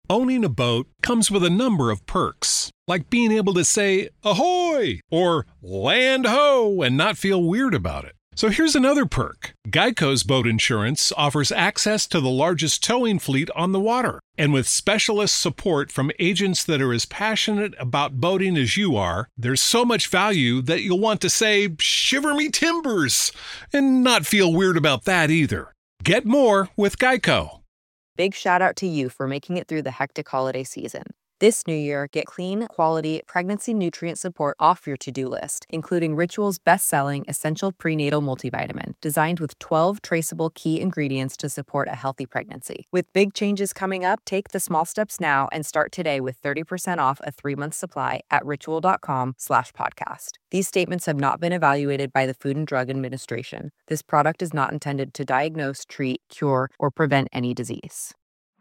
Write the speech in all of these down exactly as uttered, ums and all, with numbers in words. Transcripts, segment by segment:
Owning a boat comes with a number of perks, like being able to say, ahoy, or land ho, and not feel weird about it. So here's another perk. Geico's boat insurance offers access to the largest towing fleet on the water. And with specialist support from agents that are as passionate about boating as you are, there's so much value that you'll want to say, shiver me timbers, and not feel weird about that either. Get more with Geico. Big shout out to you for making it through the hectic holiday season. This new year, get clean, quality, pregnancy nutrient support off your to-do list, including Ritual's best-selling Essential Prenatal Multivitamin, designed with twelve traceable key ingredients to support a healthy pregnancy. With big changes coming up, take the small steps now and start today with thirty percent off a three-month supply at ritual.com slash podcast. These statements have not been evaluated by the Food and Drug Administration. This product is not intended to diagnose, treat, cure, or prevent any disease.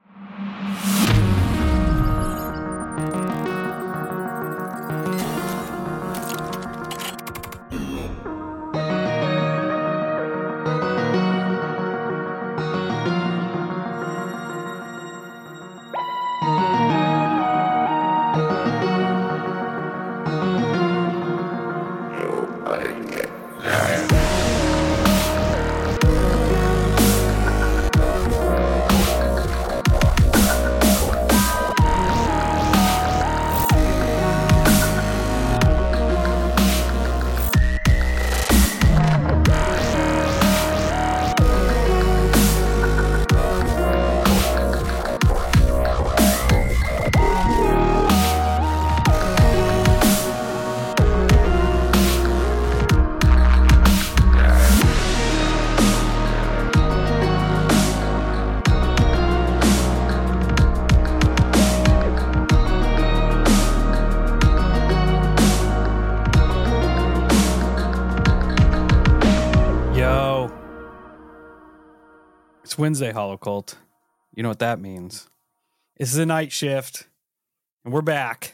Wednesday Holocult. You know what that means. This is a night shift, and we're back.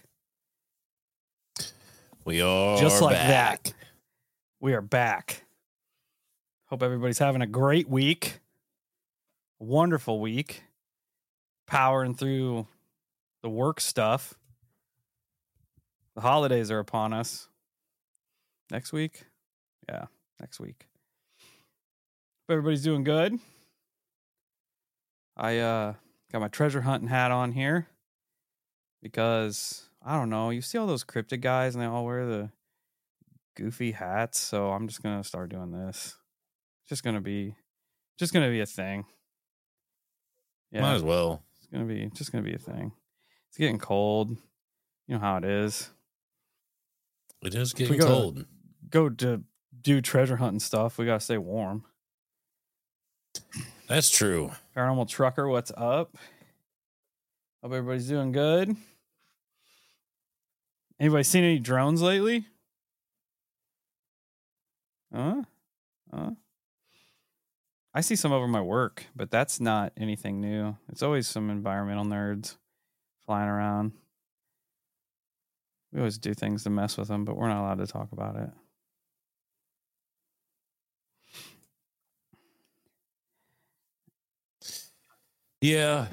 We are just like back. that. We are back. Hope everybody's having a great week, a wonderful week, powering through the work stuff. The holidays are upon us. Next week, yeah, next week. Hope everybody's doing good. I uh, got my treasure hunting hat on here because, I don't know, you see all those cryptid guys and they all wear the goofy hats, so I'm just going to start doing this. It's just going to be, just going to be a thing. Yeah, might as well. It's going to be, just going to be a thing. It's getting cold. You know how it is. It is getting cold. Go to do treasure hunting stuff. We got to stay warm. That's true. Paranormal Trucker, what's up? Hope everybody's doing good. Anybody seen any drones lately? Huh? Huh? I see some over my work, but that's not anything new. It's always some environmental nerds flying around. We always do things to mess with them, but we're not allowed to talk about it. Yeah.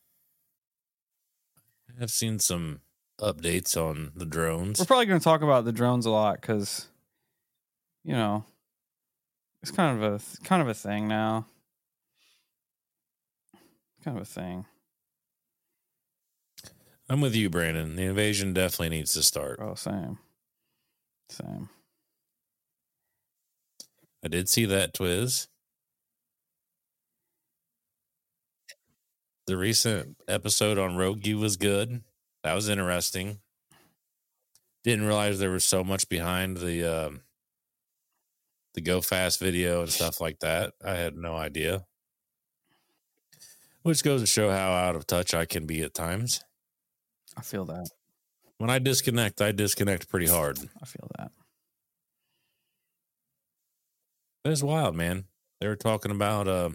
I've seen some updates on the drones. We're probably going to talk about the drones a lot because, you know, it's kind of a kind of a thing now. Kind of a thing. I'm with you, Brandon. The invasion definitely needs to start. Oh, same. Same. I did see that, Twiz. The recent episode on Rogi was good. That was interesting. Didn't realize there was so much behind the um, the Go Fast video and stuff like that. I had no idea. Which goes to show how out of touch I can be at times. I feel that. When I disconnect, I disconnect pretty hard. I feel that. It's wild, man. They were talking about uh,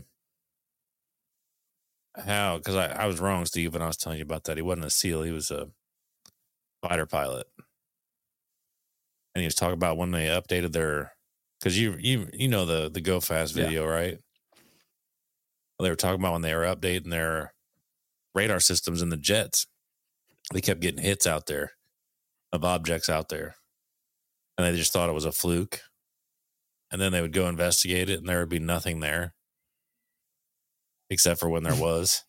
how, because I, I was wrong, Steve, when I was telling you about that. He wasn't a SEAL. He was a fighter pilot. And he was talking about when they updated their, because you you you know the, the Go Fast video, yeah. Right? Well, they were talking about when they were updating their radar systems in the jets. They kept getting hits out there of objects out there. And they just thought it was a fluke. And then they would go investigate it, and there would be nothing there. Except for when there was.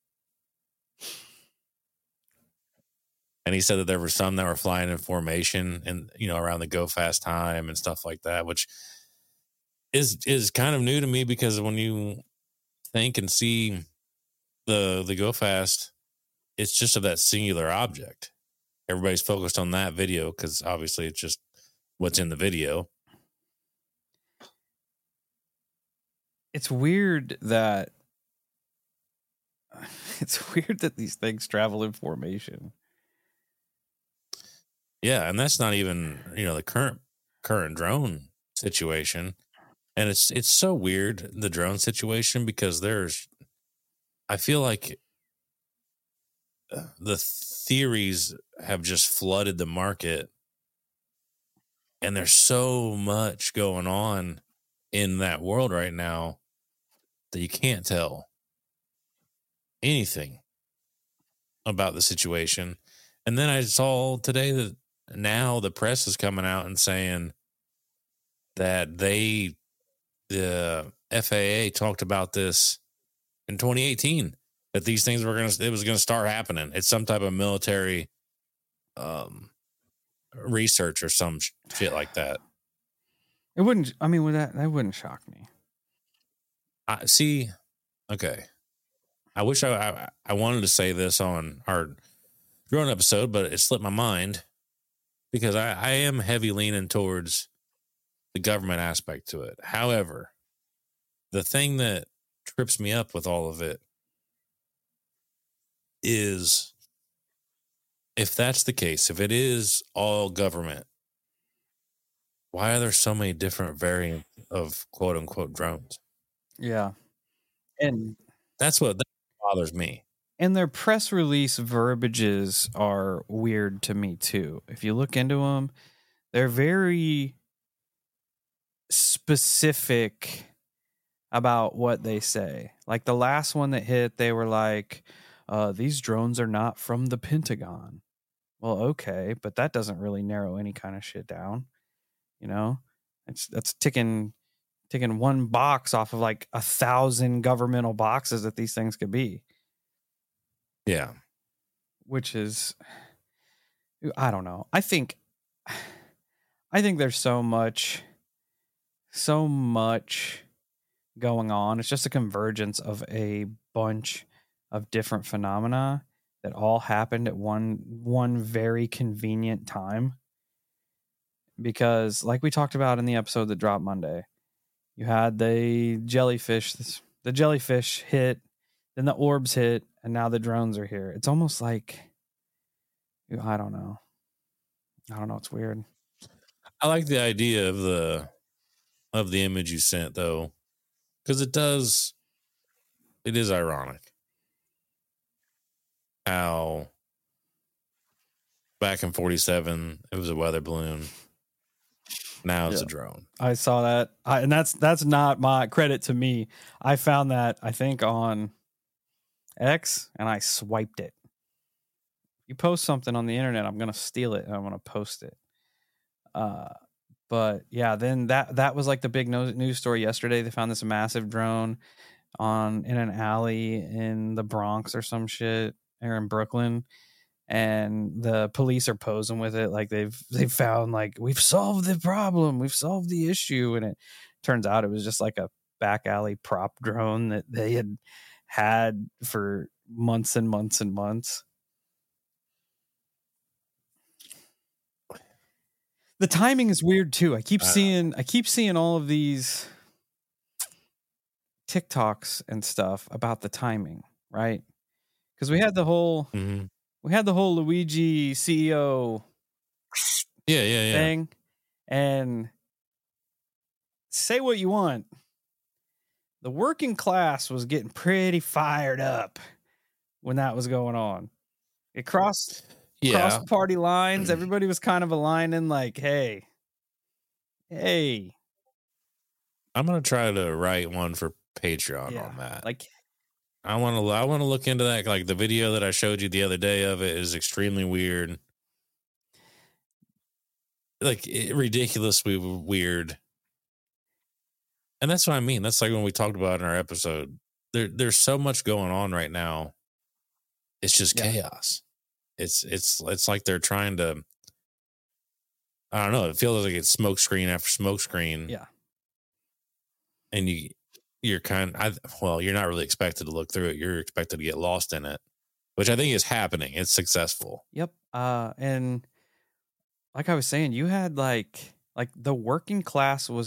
And he said that there were some that were flying in formation and, you know, around the go fast time and stuff like that, which is is kind of new to me, because when you think and see the the go fast, it's just of that singular object. Everybody's focused on that video because obviously it's just what's in the video. It's weird that it's weird that these things travel in formation. Yeah, and that's not even, you know, the current current drone situation. And it's it's so weird, the drone situation, because there's, I feel like the theories have just flooded the market, and there's so much going on in that world right now that you can't tell anything about the situation. And then I saw today that now the press is coming out and saying that they, the F A A talked about this in twenty eighteen, that these things were going to, it was going to start happening. It's some type of military um, research or some shit like that. It wouldn't, I mean, would that, that wouldn't shock me. I see. Okay. I wish I, I, I wanted to say this on our drone episode, but it slipped my mind, because I, I am heavy leaning towards the government aspect to it. However, the thing that trips me up with all of it is, if that's the case, if it is all government, why are there so many different variants of quote unquote drones? Yeah. And that's what that bothers me. And their press release verbiages are weird to me too. If you look into them, they're very specific about what they say. Like the last one that hit, they were like, uh, these drones are not from the Pentagon. Well, okay, but that doesn't really narrow any kind of shit down. You know, it's that's ticking ticking one box off of like a thousand governmental boxes that these things could be. Yeah. Which is, I don't know. I think, I think there's so much, so much going on. It's just a convergence of a bunch of different phenomena that all happened at one, one very convenient time. Because like we talked about in the episode that dropped Monday, you had the jellyfish, the jellyfish hit, then the orbs hit, and now the drones are here. It's almost like, I don't know. I don't know. It's weird. I like the idea of the of the image you sent, though, because it does, it is ironic how back in forty-seven it was a weather balloon. Now it's yeah. a drone. I saw that, I, and that's that's not my credit to me. I found that, I think, on X, and I swiped it. You post something on the internet, I'm gonna steal it and I'm gonna post it. Uh, but yeah, then that that was like the big news story yesterday. They found this massive drone on in an alley in the Bronx or some shit, or in Brooklyn. And the police are posing with it like they've they've found, like, we've solved the problem, we've solved the issue, and it turns out it was just like a back alley prop drone that they had had for months and months and months. The timing is weird too. I keep seeing I keep seeing all of these TikToks and stuff about the timing, right? Because we had the whole. Mm-hmm. We had the whole Luigi C E O yeah, yeah, yeah. thing. And say what you want, the working class was getting pretty fired up when that was going on. It crossed, yeah. crossed party lines. Everybody was kind of aligning like, hey, hey. I'm going to try to write one for Patreon yeah, on that. Like, I want to. I want to look into that. Like the video that I showed you the other day of it is extremely weird, like it, ridiculously weird. And that's what I mean. That's like when we talked about in our episode. There, there's so much going on right now. It's just yeah. chaos. It's it's it's like they're trying to. I don't know. It feels like it's smoke screen after smoke screen. Yeah. And you. You're kind of, well, you're not really expected to look through it. You're expected to get lost in it, which I think is happening. It's successful. Yep. Uh, and like I was saying, you had like, like the working class was,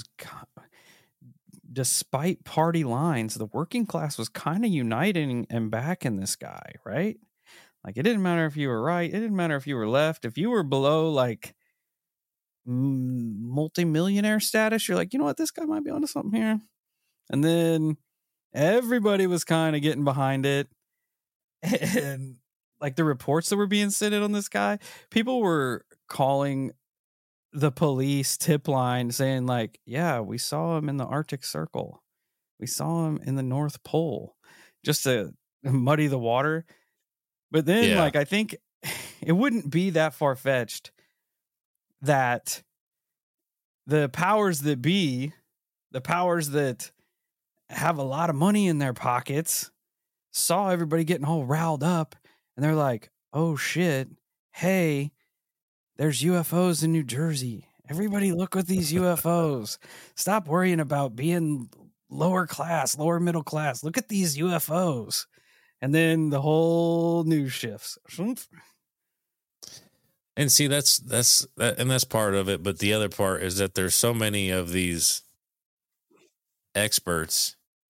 despite party lines, the working class was kind of uniting and backing this guy, right? Like it didn't matter if you were right. It didn't matter if you were left. If you were below like multi-millionaire status, you're like, you know what? This guy might be onto something here. And then everybody was kind of getting behind it. And like the reports that were being sent in on this guy, people were calling the police tip line saying like, yeah, we saw him in the Arctic Circle. We saw him in the North Pole, just to muddy the water. But then yeah. like, I think it wouldn't be that far fetched that the powers that be, the powers that have a lot of money in their pockets, saw everybody getting all riled up, and they're like, oh shit, hey, there's U F Os in New Jersey. Everybody look at these U F Os. Stop worrying about being lower class, lower middle class. Look at these U F Os. And then the whole news shifts. And see, that's, that's, that, and that's part of it. But the other part is that there's so many of these experts,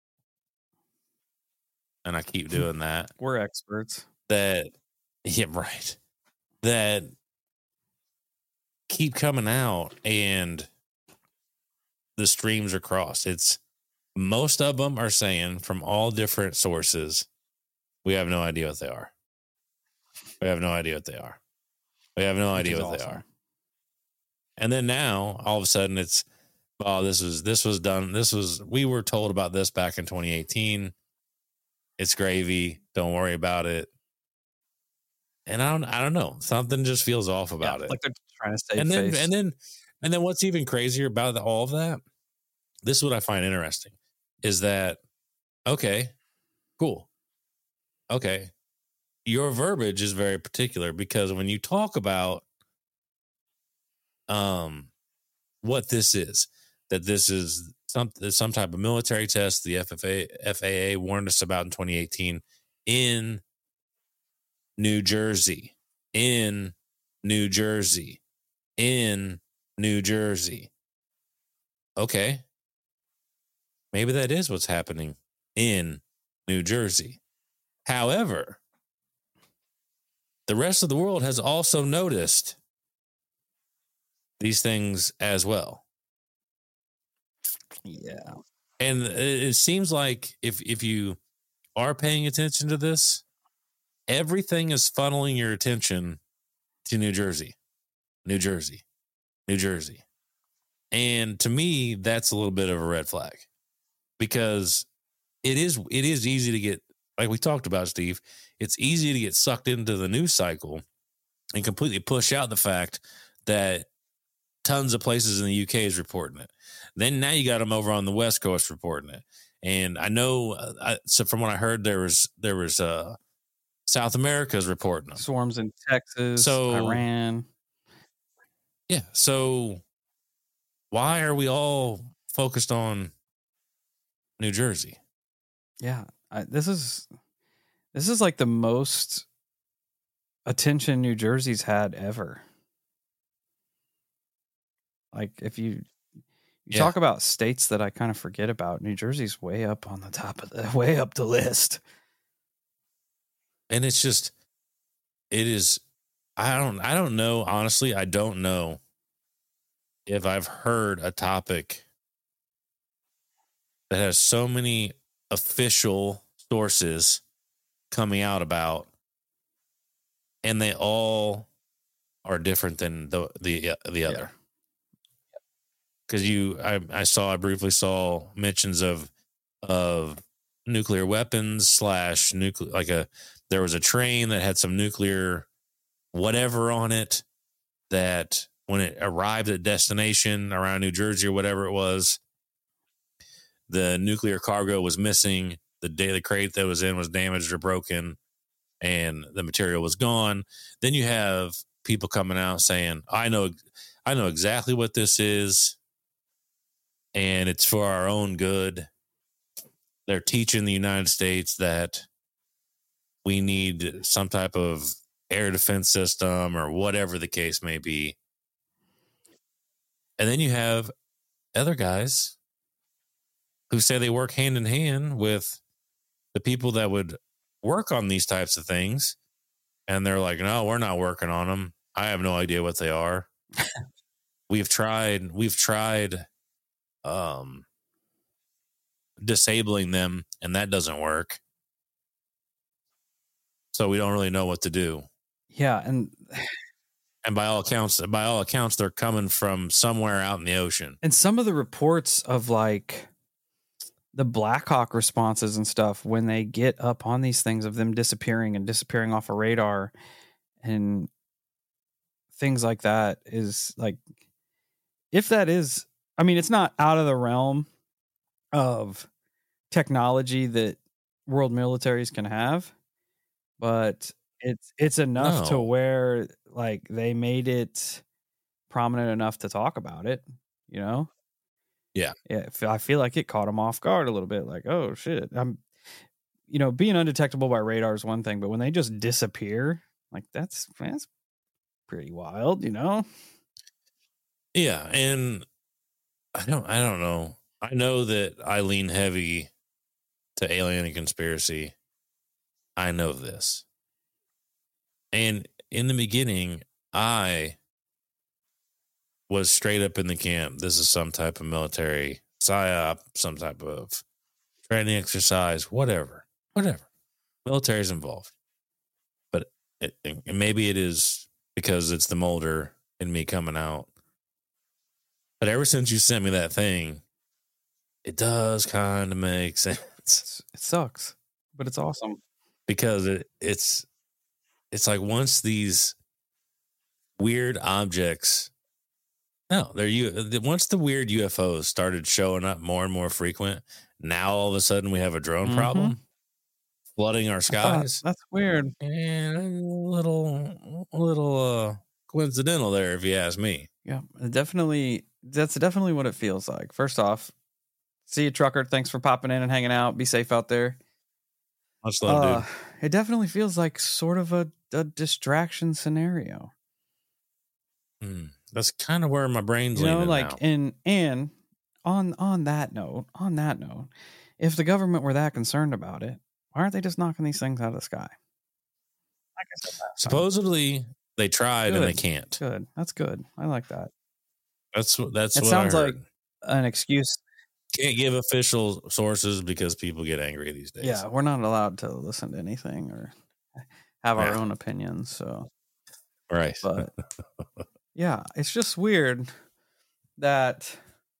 and I keep doing that. We're experts. That, yeah, right. That keep coming out, and the streams are crossed. It's most of them are saying from all different sources, we have no idea what they are. We have no idea what they are. We have no idea what awesome. they are. And then now, all of a sudden, it's, oh, this was this was done. This was we were told about this back in twenty eighteen. It's gravy. Don't worry about it. And I don't I don't know. Something just feels off about yeah, it. Like they're trying to save and then face. and then and then what's even crazier about the, all of that? This is what I find interesting is that okay, cool. Okay. Your verbiage is very particular because when you talk about um what this is, that this is some some type of military test the F A A warned us about in twenty eighteen in New Jersey, in New Jersey, in New Jersey. Okay. Maybe that is what's happening in New Jersey. However, the rest of the world has also noticed these things as well. Yeah. And it seems like if if you are paying attention to this, everything is funneling your attention to New Jersey, New Jersey, New Jersey. And to me, that's a little bit of a red flag because it is it is easy to get, like we talked about, Steve, it's easy to get sucked into the news cycle and completely push out the fact that tons of places in the U K is reporting it. Then now you got them over on the West Coast reporting it. And I know, uh, I, so from what I heard, there was, there was uh, South America's reporting them. Swarms in Texas, so, Iran. Yeah. So why are we all focused on New Jersey? Yeah. I, this is, this is like the most attention New Jersey's had ever. Like if you, you yeah. talk about states that I kind of forget about, New Jersey's way up on the top of the, way up the list. And it's just, it is, I don't, I don't know. Honestly, I don't know if I've heard a topic that has so many official sources coming out about, and they all are different than the, the, the other. Yeah. Because you, I, I saw, I briefly saw mentions of, of nuclear weapons slash nuclear, like a, there was a train that had some nuclear whatever on it that when it arrived at destination around New Jersey or whatever it was, the nuclear cargo was missing. The day the crate that was in was damaged or broken and the material was gone. Then you have people coming out saying, I know, I know exactly what this is and it's for our own good. They're teaching the United States that we need some type of air defense system or whatever the case may be. And then you have other guys who say they work hand in hand with the people that would work on these types of things. And they're like, no, we're not working on them. I have no idea what they are. we've tried, we've tried, um, disabling them and that doesn't work. So we don't really know what to do. Yeah. And, and by all accounts, by all accounts, they're coming from somewhere out in the ocean. And some of the reports of like the Black Hawk responses and stuff, when they get up on these things of them disappearing and disappearing off a radar and things like that, is like, if that is, I mean, it's not out of the realm of technology that world militaries can have, but it's, it's enough No. to where like they made it prominent enough to talk about it, you know? Yeah. Yeah. I feel like it caught them off guard a little bit. Like, oh shit. I'm, you know, being undetectable by radar is one thing, but when they just disappear, like that's, that's pretty wild, you know? Yeah. And I don't, I don't know. I know that I lean heavy to alien and conspiracy. I know this. And in the beginning, I was straight up in the camp. This is some type of military psyop, some type of training exercise, whatever, whatever. Military's involved. But it, it, maybe it is because it's the Mulder in me coming out. But ever since you sent me that thing, it does kind of make sense. It sucks, but it's awesome. Because it, it's, it's like once these weird objects, no, they're you. Once the weird U F Os started showing up more and more frequent, now all of a sudden we have a drone Mhm. problem flooding our skies. That's weird. And a little, a little uh, coincidental there, if you ask me. Yeah, definitely. That's definitely what it feels like. First off, see you, trucker. Thanks for popping in and hanging out. Be safe out there. Much love, Uh, dude. it definitely feels like sort of a, a distraction scenario. Mm, that's kind of where my brain's You know, leaning like now. and and on on that note, on that note, if the government were that concerned about it, why aren't they just knocking these things out of the sky? Like I said last time. Supposedly they tried and they Good. can't. Good. That's good. I like that. That's what that's It what sounds I like heard. an excuse. Can't give official sources because people get angry these days. Yeah, we're not allowed to listen to anything or have our Yeah. own opinions. So, Right. but yeah, it's just weird that,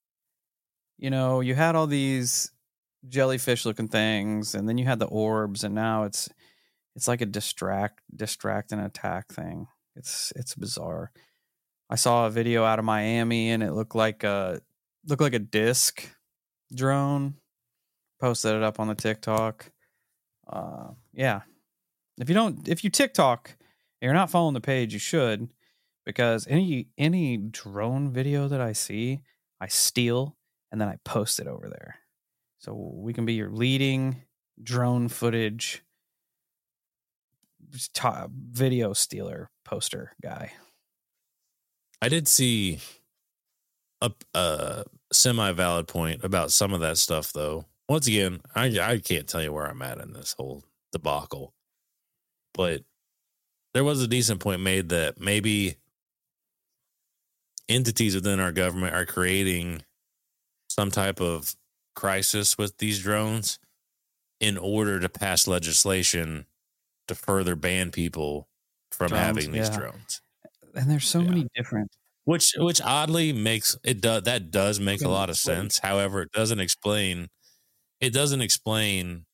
you know, you had all these jellyfish looking things and then you had the orbs and now it's, it's like a distract, distract and attack thing. It's, it's bizarre. I saw a video out of Miami and it looked like a, looked like a disc drone. Posted it up on the TikTok. Uh, yeah. If you don't, if you TikTok and you're not following the page, you should, because any, any drone video that I see, I steal and then I post it over there. So we can be your leading drone footage top video stealer poster guy. I did see a, a semi-valid point about some of that stuff, though. Once again, I I can't tell you where I'm at in this whole debacle, but there was a decent point made that maybe entities within our government are creating some type of crisis with these drones in order to pass legislation to further ban people from Drones, having these yeah. drones. And there's so Yeah. many different. Which, which oddly makes it does that does make a Okay, lot of wait. sense. However, it doesn't explain. It doesn't explain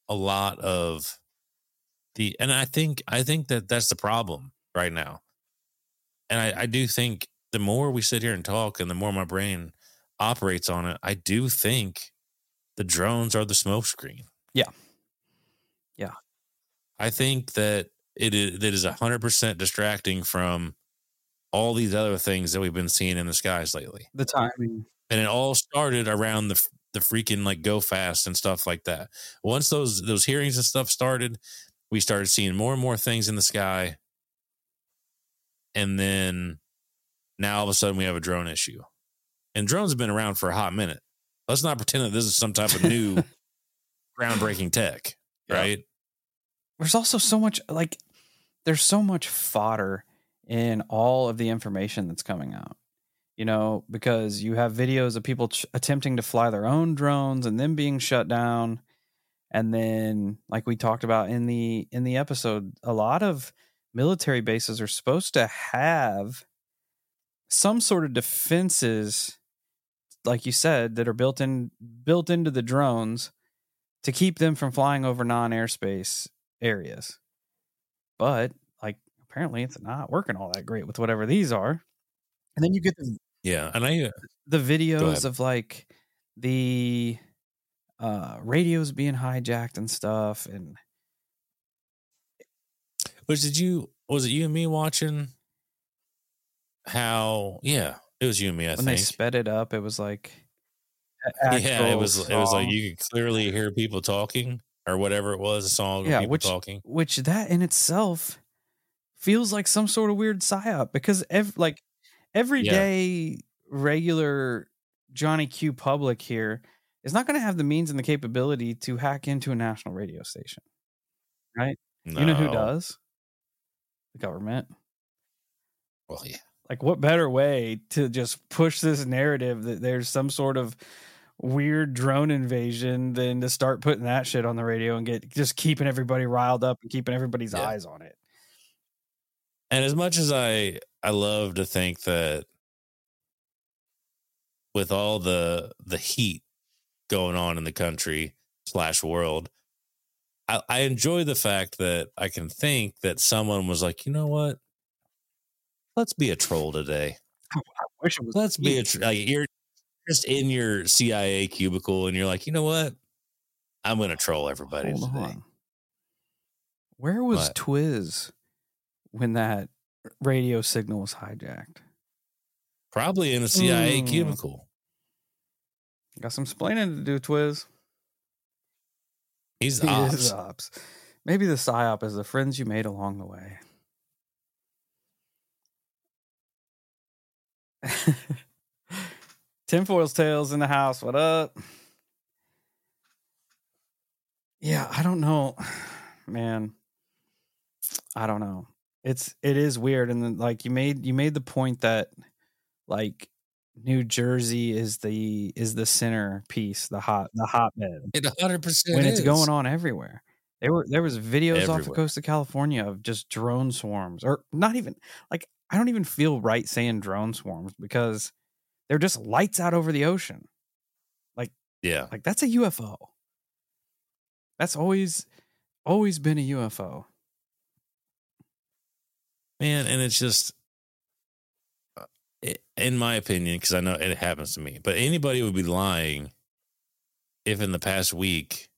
a lot of the, and I think I think that that's the problem right now. And I, I do think the more we sit here and talk, and the more my brain operates on it, I do think the drones are the smokescreen. Yeah, yeah. I think that it is that is a hundred percent distracting from all these other things that we've been seeing in the skies lately. The timing, and it all started around the the freaking like Go Fast and stuff like that. Once those those hearings and stuff started, we started seeing more and more things in the sky, and then now all of a sudden we have a drone issue. And drones have been around for a hot minute. Let's not pretend that this is some type of new groundbreaking tech, yeah. right? There's also so much like there's so much fodder in all of the information that's coming out. You know, because you have videos of people ch- attempting to fly their own drones and then being shut down. And then, like we talked about in the in the episode, a lot of military bases are supposed to have some sort of defenses, like you said, that are built in built into the drones to keep them from flying over non-airspace areas. But like apparently it's not working all that great with whatever these are. And then you get the yeah, and I the videos of like the uh, radios being hijacked and stuff. And which did you was it you and me watching? How yeah, it was you and me. I when think they sped it up, it was like yeah, it was song. it was like you could clearly hear people talking or whatever it was, a song yeah, of people which, talking. Which that in itself feels like some sort of weird psyop because ev- like everyday yeah. regular Johnny Q public here is not going to have the means and the capability to hack into a national radio station, right? No. You know who does? The government. Well, yeah. Like, what better way to just push this narrative that there's some sort of weird drone invasion than to start putting that shit on the radio and get just keeping everybody riled up and keeping everybody's yeah. eyes on it. And as much as I I love to think that with all the the heat going on in the country slash world, I, I enjoy the fact that I can think that someone was like, you know what? Let's be a troll today. I wish it was. Let's be a tr- like you're just in your C I A cubicle and you're like, you know what? I'm going to troll everybody Hold today. On. Where was what? Twiz when that radio signal was hijacked? Probably in a C I A mm. cubicle. Got some explaining to do, Twiz. He's he ops. Is ops. Maybe the psyop is the friends you made along the way. Tinfoil's Tales in the house. What up? Yeah, I don't know, man. I don't know. It's it is weird, and then like you made you made the point that like New Jersey is the is the center piece, the hot the hotbed. It one hundred percent when is. It's going on everywhere. There were there was videos everywhere. Off the coast of California of just drone swarms, or not even like I don't even feel right saying drone swarms because they're just lights out over the ocean. Like yeah, like that's a U F O. That's always always been a U F O. Man, and it's just, in my opinion, because I know it happens to me, but anybody would be lying if in the past week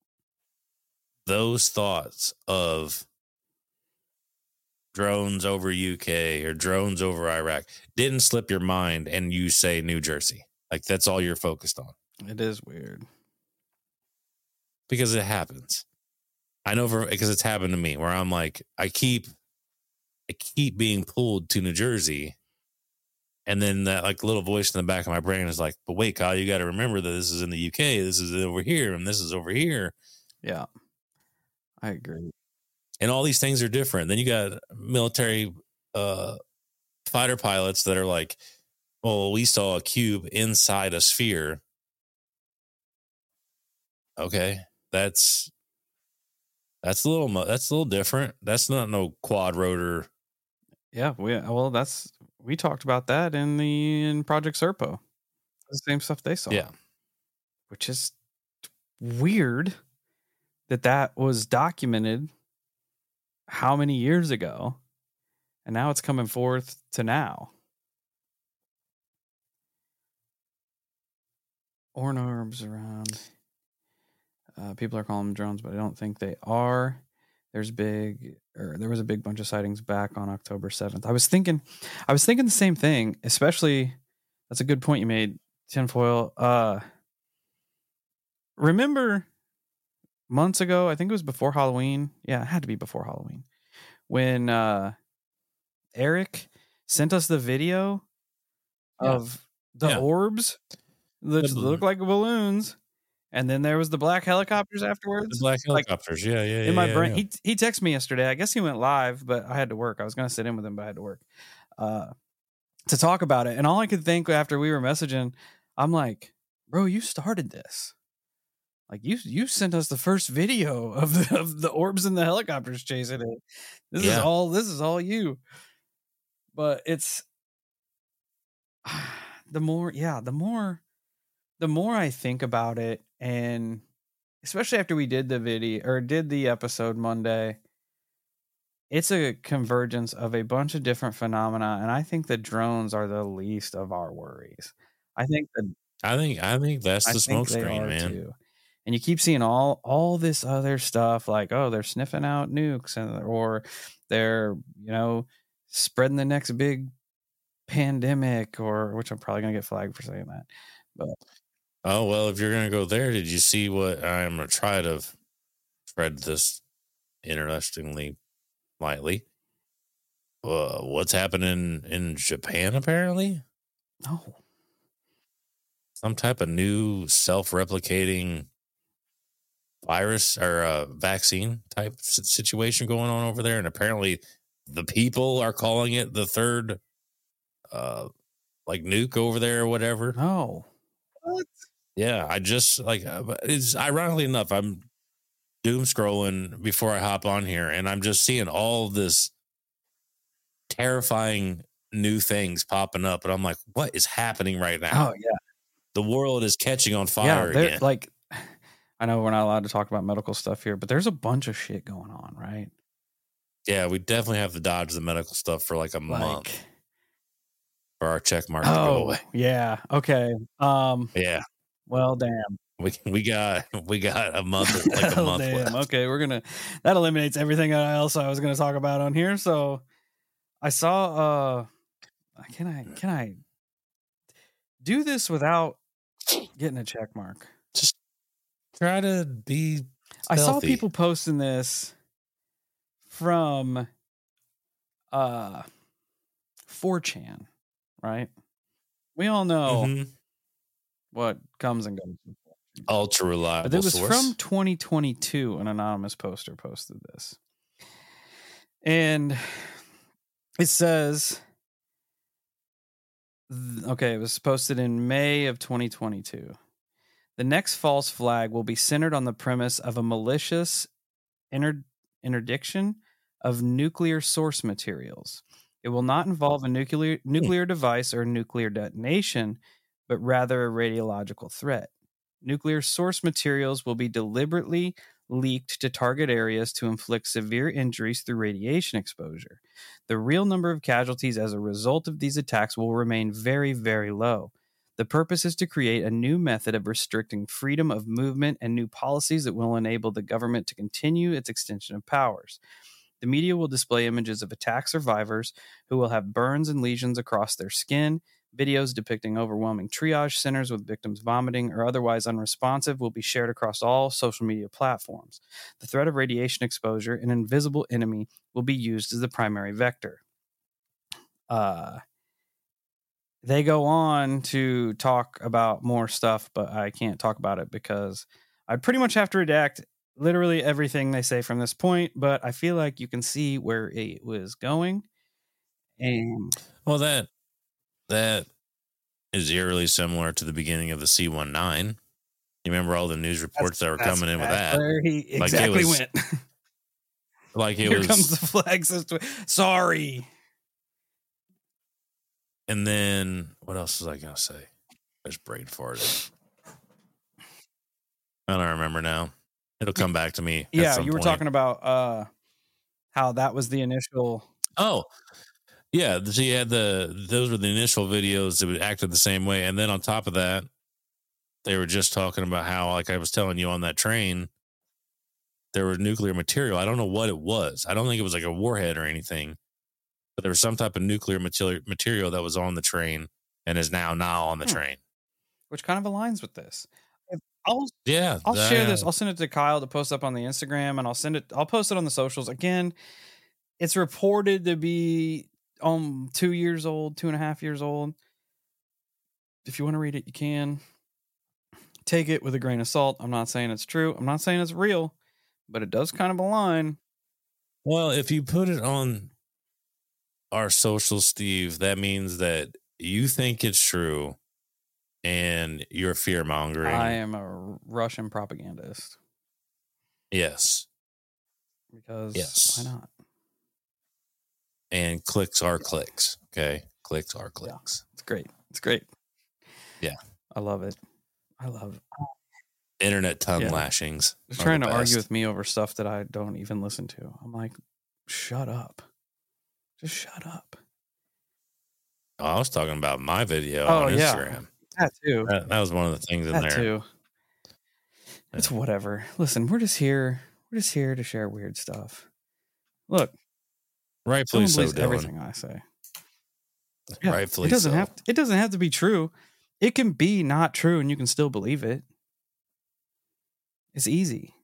those thoughts of drones over U K or drones over Iraq didn't slip your mind and you say New Jersey. Like that's all you're focused on. It is weird. Because it happens. I know for because it's happened to me where I'm like, I keep I keep being pulled to New Jersey. And then that like little voice in the back of my brain is like, but wait, Kyle, you got to remember that this is in the U K, this is over here, and this is over here. Yeah. I agree. And all these things are different. Then you got military uh, fighter pilots that are like, well, we saw a cube inside a sphere. Okay, that's that's a little that's a little different. That's not no quad rotor. Yeah, we well, that's we talked about that in the in Project Serpo. The same stuff they saw. Yeah, which is weird. that that was documented how many years ago, and now it's coming forth to now. Orn orbs around. Uh, people are calling them drones, but I don't think they are. There's big, or there was a big bunch of sightings back on October seventh. I was thinking, I was thinking the same thing. Especially, that's a good point you made, Tinfoil. Uh, remember months ago? I think it was before Halloween. Yeah, it had to be before Halloween when uh, Eric sent us the video Yeah. of the Yeah. orbs that The look like balloons. And then there was the black helicopters afterwards. The black Like, helicopters. yeah, yeah, yeah. in my yeah, brain, yeah. he he texted me yesterday. I guess he went live, but I had to work. I was going to sit in with him, but I had to work uh, to talk about it. And all I could think after we were messaging, I'm like, bro, you started this. Like you you sent us the first video of the of the orbs and the helicopters chasing it. This is Yeah. all this is all you. But it's the more yeah, the more the more I think about it, and especially after we did the video or did the episode Monday, it's a convergence of a bunch of different phenomena, and I think the drones are the least of our worries. I think that I think I think that's I the think smoke they screen, are man. too. And you keep seeing all all this other stuff like, oh, they're sniffing out nukes, and or they're, you know, spreading the next big pandemic, or which I'm probably gonna get flagged for saying that. But Oh well, if you're gonna go there, did you see what I'm gonna try to tread this interestingly lightly? Uh, what's happening in Japan? Apparently, no. some type of new self-replicating virus or uh, vaccine type s- situation going on over there, and apparently, the people are calling it the third, uh, like nuke over there or whatever. No. What? Yeah, I just like uh, it's ironically enough, I'm doom scrolling before I hop on here, and I'm just seeing all this terrifying new things popping up, and I'm like, what is happening right now? Oh yeah. The world is catching on Yeah, fire they're again. like, I know we're not allowed to talk about medical stuff here, but there's a bunch of shit going on, right? Yeah, we definitely have to dodge the medical stuff for like a Like, month for our check mark to go oh away. yeah, okay. Um, Yeah, well, damn. we we got we got a month, like a Well, month damn. left. Okay, we're gonna that eliminates everything else I was gonna talk about on here. So I saw uh can I can I do this without getting a check mark? Just try to be. I saw stealthy. people posting this from uh four chan, right? We all know Mhm. what comes and goes. ultra reliable But it was source. from twenty twenty-two. An anonymous poster posted this. And it says, th- okay, it was posted in May of twenty twenty-two. The next false flag will be centered on the premise of a malicious inter- interdiction of nuclear source materials. It will not involve a nuclear nuclear device or nuclear detonation, but rather a radiological threat. Nuclear source materials will be deliberately leaked to target areas to inflict severe injuries through radiation exposure. The real number of casualties as a result of these attacks will remain very, very low. The purpose is to create a new method of restricting freedom of movement and new policies that will enable the government to continue its extension of powers. The media will display images of attack survivors who will have burns and lesions across their skin. Videos depicting overwhelming triage centers with victims vomiting or otherwise unresponsive will be shared across all social media platforms. The threat of radiation exposure, an invisible enemy, will be used as the primary vector. Uh, they go on to talk about more stuff, but I can't talk about it because I'd pretty much have to redact literally everything they say from this point, but I feel like you can see where it was going. And Well, that that is eerily similar to the beginning of the C nineteen. You remember all the news reports that were coming in with that? Where he Like, it exactly was- went. Like it Here was, comes the flag system. Sorry. and then what else was I gonna say? I just brain farted. I don't remember now. It'll come back to me. Yeah, at some you were point. talking about uh, how that was the initial. Oh, yeah. So you had the those were the initial videos that acted the same way, and then on top of that, they were just talking about how, like I was telling you on that train, there was nuclear material. I don't know what it was. I don't think it was like a warhead or anything, but there was some type of nuclear material material that was on the train and is now now on the Hmm. train. Which kind of aligns with this. I'll Yeah, I'll that- share this. I'll send it to Kyle to post up on the Instagram, and I'll send it. I'll post it on the socials. Again, it's reported to be um two years old, two and a half years old. If you want to read it, you can. Take it with a grain of salt. I'm not saying it's true. I'm not saying it's real, but it does kind of align. Well, if you put it on our social, Steve, that means that you think it's true and you're fear mongering. I am a Russian propagandist Yes. because Yes. why not? And clicks are clicks. Okay. Clicks are clicks. It's great. It's great. Yeah. I love it. I love it. Internet tongue Yeah. lashings. They're are trying the to argue best. with me over stuff that I don't even listen to. I'm like, shut up. Just shut up. Oh, I was talking about my video Oh, on yeah. Instagram. That too. That, that was one of the things in That there. too. It's whatever. Listen, we're just here. We're just here to share weird stuff. Look, Rightfully someone so, believes Dylan. everything I say. Yeah, Rightfully it doesn't so. have to, it doesn't have to be true. It can be not true and you can still believe it. It's easy.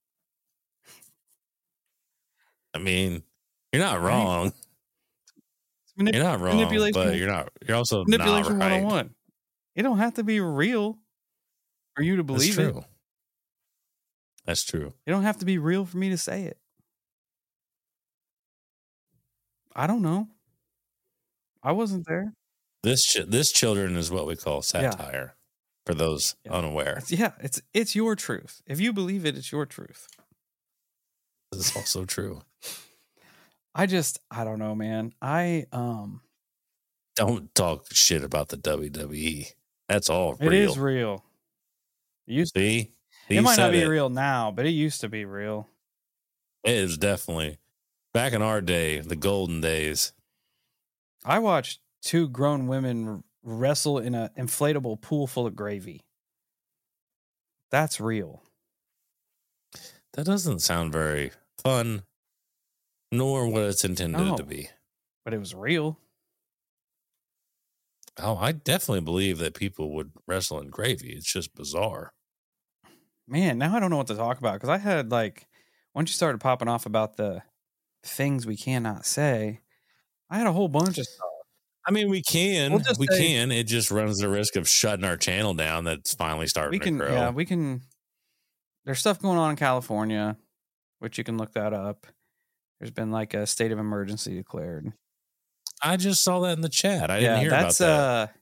I mean, you're not Right? wrong. It's manip- You're not wrong, manipulation- but you're not. You're also manipulation not right. one oh one. It don't have to be real for you to That's believe it. true. That's true. It don't have to be real for me to say it. I don't know. I wasn't there. This ch- this children is what we call satire. For those Yeah. unaware, It's, yeah, it's it's your truth. If you believe it, it's your truth. this is also true. I just I don't know, man. I um Don't talk shit about the W W E. That's all it real. is real. It used See, it He might not said be it. real now, but it used to be real. It is definitely back in our day, the golden days. I watched two grown women wrestle in an inflatable pool full of gravy. That's real. That doesn't sound very fun, nor what it's intended No. to be. But it was real. Oh, I definitely believe that people would wrestle in gravy. It's just bizarre. Man, now I don't know what to talk about because I had like once you started popping off about the things we cannot say, I had a whole bunch of stuff. I mean, we can, We'll just we say- can. It just runs the risk of shutting our channel down. That's finally starting We can, to grow. yeah, we can. There's stuff going on in California, which you can look that up. There's been like a state of emergency declared. I just saw that in the chat. I yeah, didn't hear that's about that. uh,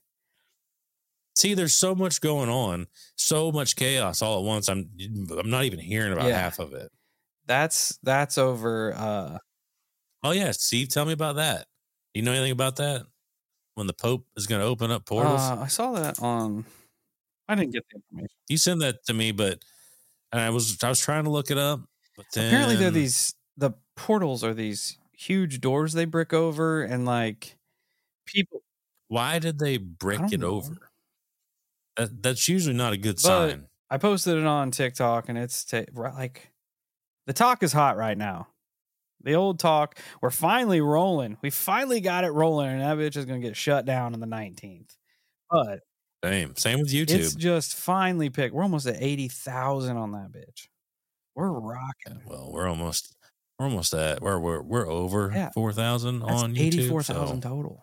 See, there's so much going on, so much chaos all at once. I'm, I'm not even hearing about Yeah. half of it. that's that's over. Uh, Oh yeah, Steve, tell me about that. You know anything about that? When the Pope is going to open up portals? uh, I saw that on. I didn't get the information. You sent that to me, but and I was I was trying to look it up. But then, Apparently, they're these. The portals are these huge doors they brick over, and like people. Why did they brick don't it know. over? That that's usually not a good But- sign. I posted it on TikTok, and it's ta- right, like the talk is hot right now. The old talk, we're finally rolling. We finally got it rolling, and that bitch is gonna get shut down on the nineteenth. But Same, same with it's YouTube. just finally picked. We're almost at eighty thousand on that bitch. We're rocking. Well, we're almost we're almost at we're we're we're over Yeah. four thousand That's on YouTube. eighty-four thousand so- total.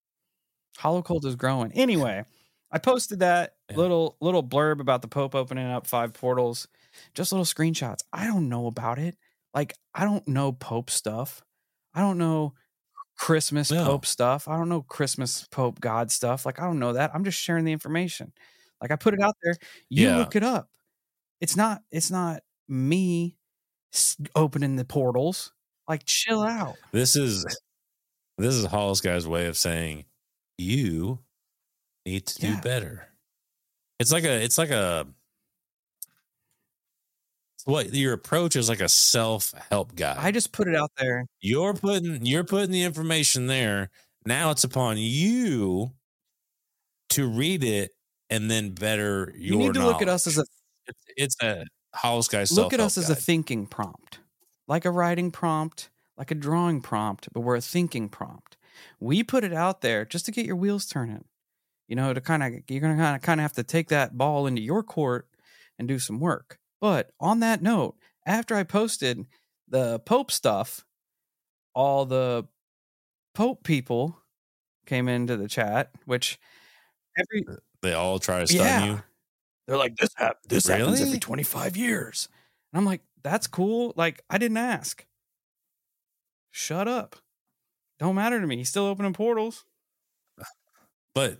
Hollow Cult is growing. Anyway, I posted that Yeah. little little blurb about the Pope opening up five portals. Just little screenshots. I don't know about it. Like, I don't know Pope stuff. I don't know Christmas No. Pope stuff. I don't know Christmas Pope God stuff. Like, I don't know that. I'm just sharing the information. Like, I put it out there. You Yeah. look it up. It's not. It's not me s- opening the portals. Like, chill out. This is this is Hall's guy's way of saying you need to Yeah. do better. It's like a it's like a what your approach is like a self-help guide. I just put it out there. You're putting you're putting the information there. Now it's upon you to read it and then better your You need to knowledge. look at us as a It's, it's a Hollow Sky look self-help at us as a guide. thinking prompt, like a writing prompt, like a drawing prompt, but we're a thinking prompt. We put it out there just to get your wheels turning. You know, to kind of you're gonna kind of kind of have to take that ball into your court and do some work. But on that note, after I posted the Pope stuff, all the Pope people came into the chat, which every They all try to stun yeah. you. They're like, this hap- this happens Really? every twenty-five years. And I'm like, that's cool. Like, I didn't ask. Shut up. Don't matter to me. He's still opening portals. But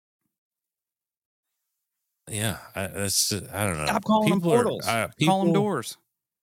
yeah, I, that's I don't know. Stop calling them People are- portals. uh, Call them people- doors.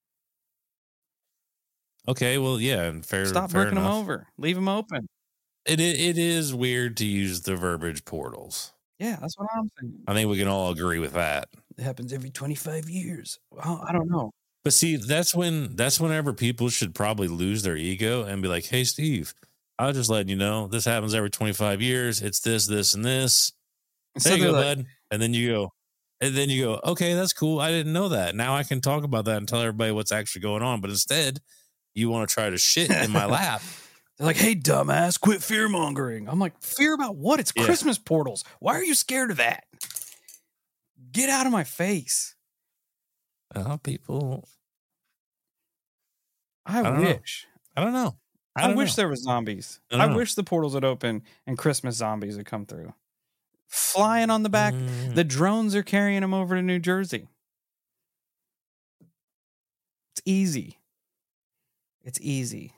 Okay, well, yeah, and fair. Stop fair bricking them enough. over. Leave them open. It i- it is weird to use the verbiage portals. Yeah, that's what I'm saying. I think we can all agree with that. It happens every twenty-five years. Well, I don't know. But see, that's when that's whenever people should probably lose their ego and be like, "Hey, Steve, I was just letting you know this happens every twenty-five years. It's this, this, and this. There you go, they're like- bud." And then you go, and then you go, "Okay, that's cool. I didn't know that. Now I can talk about that and tell everybody what's actually going on." But instead, you want to try to shit in my lap. They're like, hey, dumbass, quit fear mongering. I'm like, fear about what? It's Yeah. Christmas portals. Why are you scared of that? Get out of my face. Oh, people, I, don't know. wish. I don't know. I, I, don't wish know. there was zombies. I I, don't know. wish the portals would open and Christmas zombies would come through. Flying on the back. Mm. The drones are carrying them over to New Jersey. It's easy. It's easy.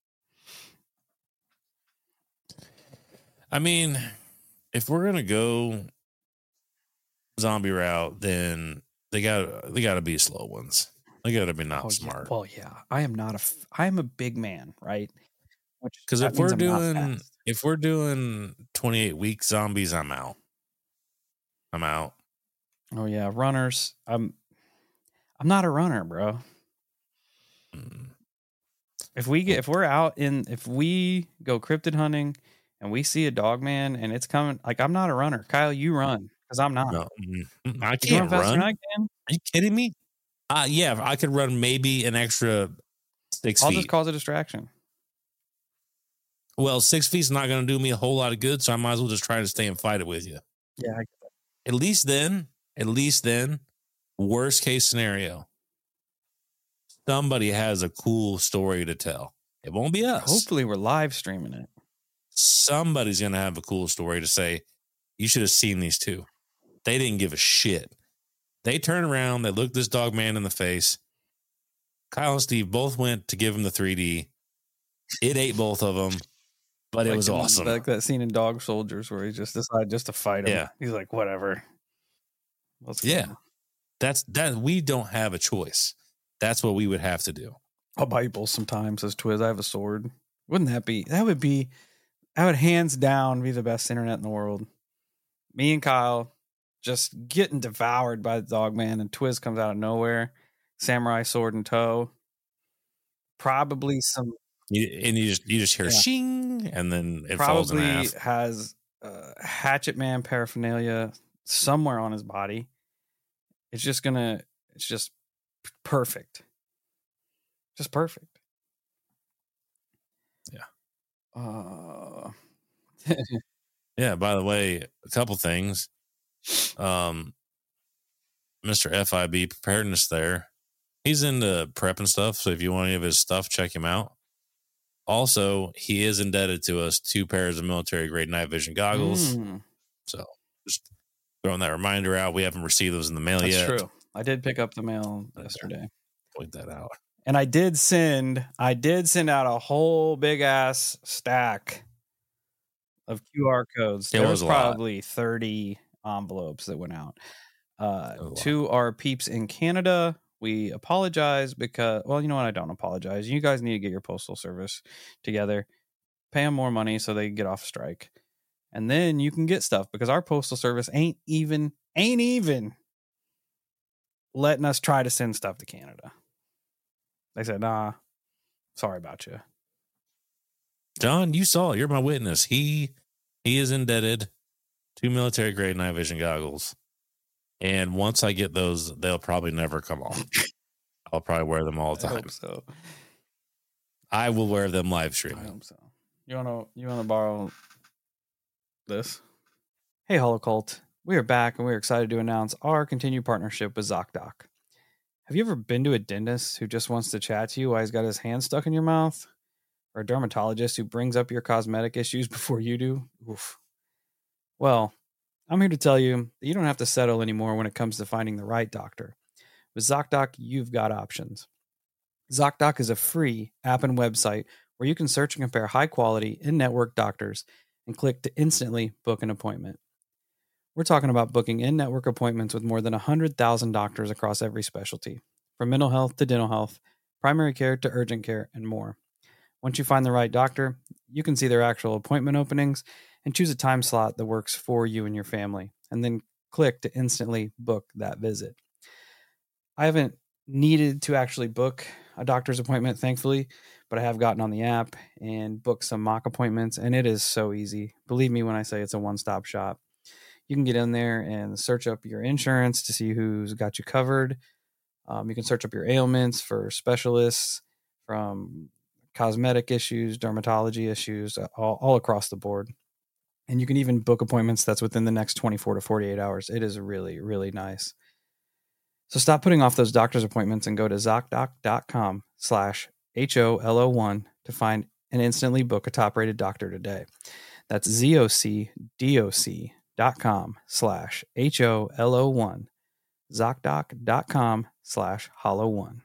I mean, if we're gonna go zombie route, then they got they got to be slow ones. They got to be not Oh, yeah. smart. Well, yeah. I am not a. F- I am a big man, right? Which Because that if we're means I'm not doing fast. if we're doing twenty-eight week zombies, I'm out. I'm out. Oh yeah, runners. I'm. I'm not a runner, bro. Mm. If we get, if we're out in, if we go cryptid hunting and we see a dog man and it's coming, like I'm not a runner. Kyle, you run because I'm not. No, mm, mm, I You run can't faster run. than I Are can. you kidding me? Uh yeah, I could run maybe an extra six I'll feet. just cause a distraction. Well, six feet's not going to do me a whole lot of good, so I might as well just try to stay and fight it with you. Yeah, I, At least then, at least then, worst case scenario, somebody has a cool story to tell. It won't be us. hopefully we're live streaming it. Somebody's going to have a cool story to say, you should have seen these two. They didn't give a shit. They turned around, they looked this dog man in the face. Kyle and Steve both went to give him the three D. It ate both of them, but it Like was in- awesome. Like that scene in Dog Soldiers where he just decided just to fight him. Yeah. He's like, whatever. Let's go. Yeah. That's that. We don't have a choice. That's what we would have to do. I'll bite you both sometimes, says Twiz. I have a sword. Wouldn't that be? That would be. That would hands down be the best internet in the world. Me and Kyle just getting devoured by the dog man, and Twiz comes out of nowhere, samurai sword in tow. Probably some. You, and you just you just hear Yeah. shing, and then it falls in Probably half. has uh, Hatchet Man paraphernalia somewhere on his body. It's just gonna. It's just p- perfect. Just perfect. Yeah. Uh, Yeah. By the way, a couple things. Um, Mister F I B Preparedness there. He's into prep and stuff. So if you want any of his stuff, check him out. Also, he is indebted to us two pairs of military grade night vision goggles. mm, So just throwing that reminder out. We haven't received those in the mail that's yet. true. I did pick up the mail Okay. yesterday, Point that out. and I did send. I did send out a whole big ass stack of Q R codes. It There was was a lot. probably thirty envelopes that went out. Uh, That was a lot. to our peeps in Canada, we apologize because, well, you know what? I don't apologize. You guys need to get your postal service together, pay them more money so they can get off strike, and then you can get stuff because our postal service ain't even ain't even letting us try to send stuff to Canada. They said, nah, sorry about you. John, you saw it. You're my witness. He he is indebted to military grade night vision goggles. And once I get those, they'll probably never come off. I'll probably wear them all the I time. hope so. I will wear them live I streaming. hope so. You wanna you wanna borrow this? Hey, Holocult. We are back and we're excited to announce our continued partnership with ZocDoc. Have you ever been to a dentist who just wants to chat to you while he's got his hand stuck in your mouth? Or a dermatologist who brings up your cosmetic issues before you do? Oof. Well, I'm here to tell you that you don't have to settle anymore when it comes to finding the right doctor. With ZocDoc, you've got options. ZocDoc is a free app and website where you can search and compare high-quality, in-network doctors and click to instantly book an appointment. We're talking about booking in-network appointments with more than one hundred thousand doctors across every specialty, from mental health to dental health, primary care to urgent care, and more. Once you find the right doctor, you can see their actual appointment openings and choose a time slot that works for you and your family, and then click to instantly book that visit. I haven't needed to actually book a doctor's appointment, thankfully, but I have gotten on the app and booked some mock appointments, and it is so easy. Believe me when I say it's a one-stop shop. You can get in there and search up your insurance to see who's got you covered. Um, you can search up your ailments for specialists, from cosmetic issues, dermatology issues, all, all across the board. And you can even book appointments that's within the next twenty-four to forty-eight hours. It is really, really nice. So stop putting off those doctor's appointments and go to ZocDoc.com slash H O L O one to find and instantly book a top-rated doctor today. That's Z-O-C-D-O-C dot com slash H O L O one. ZocDoc.com slash Hollow one.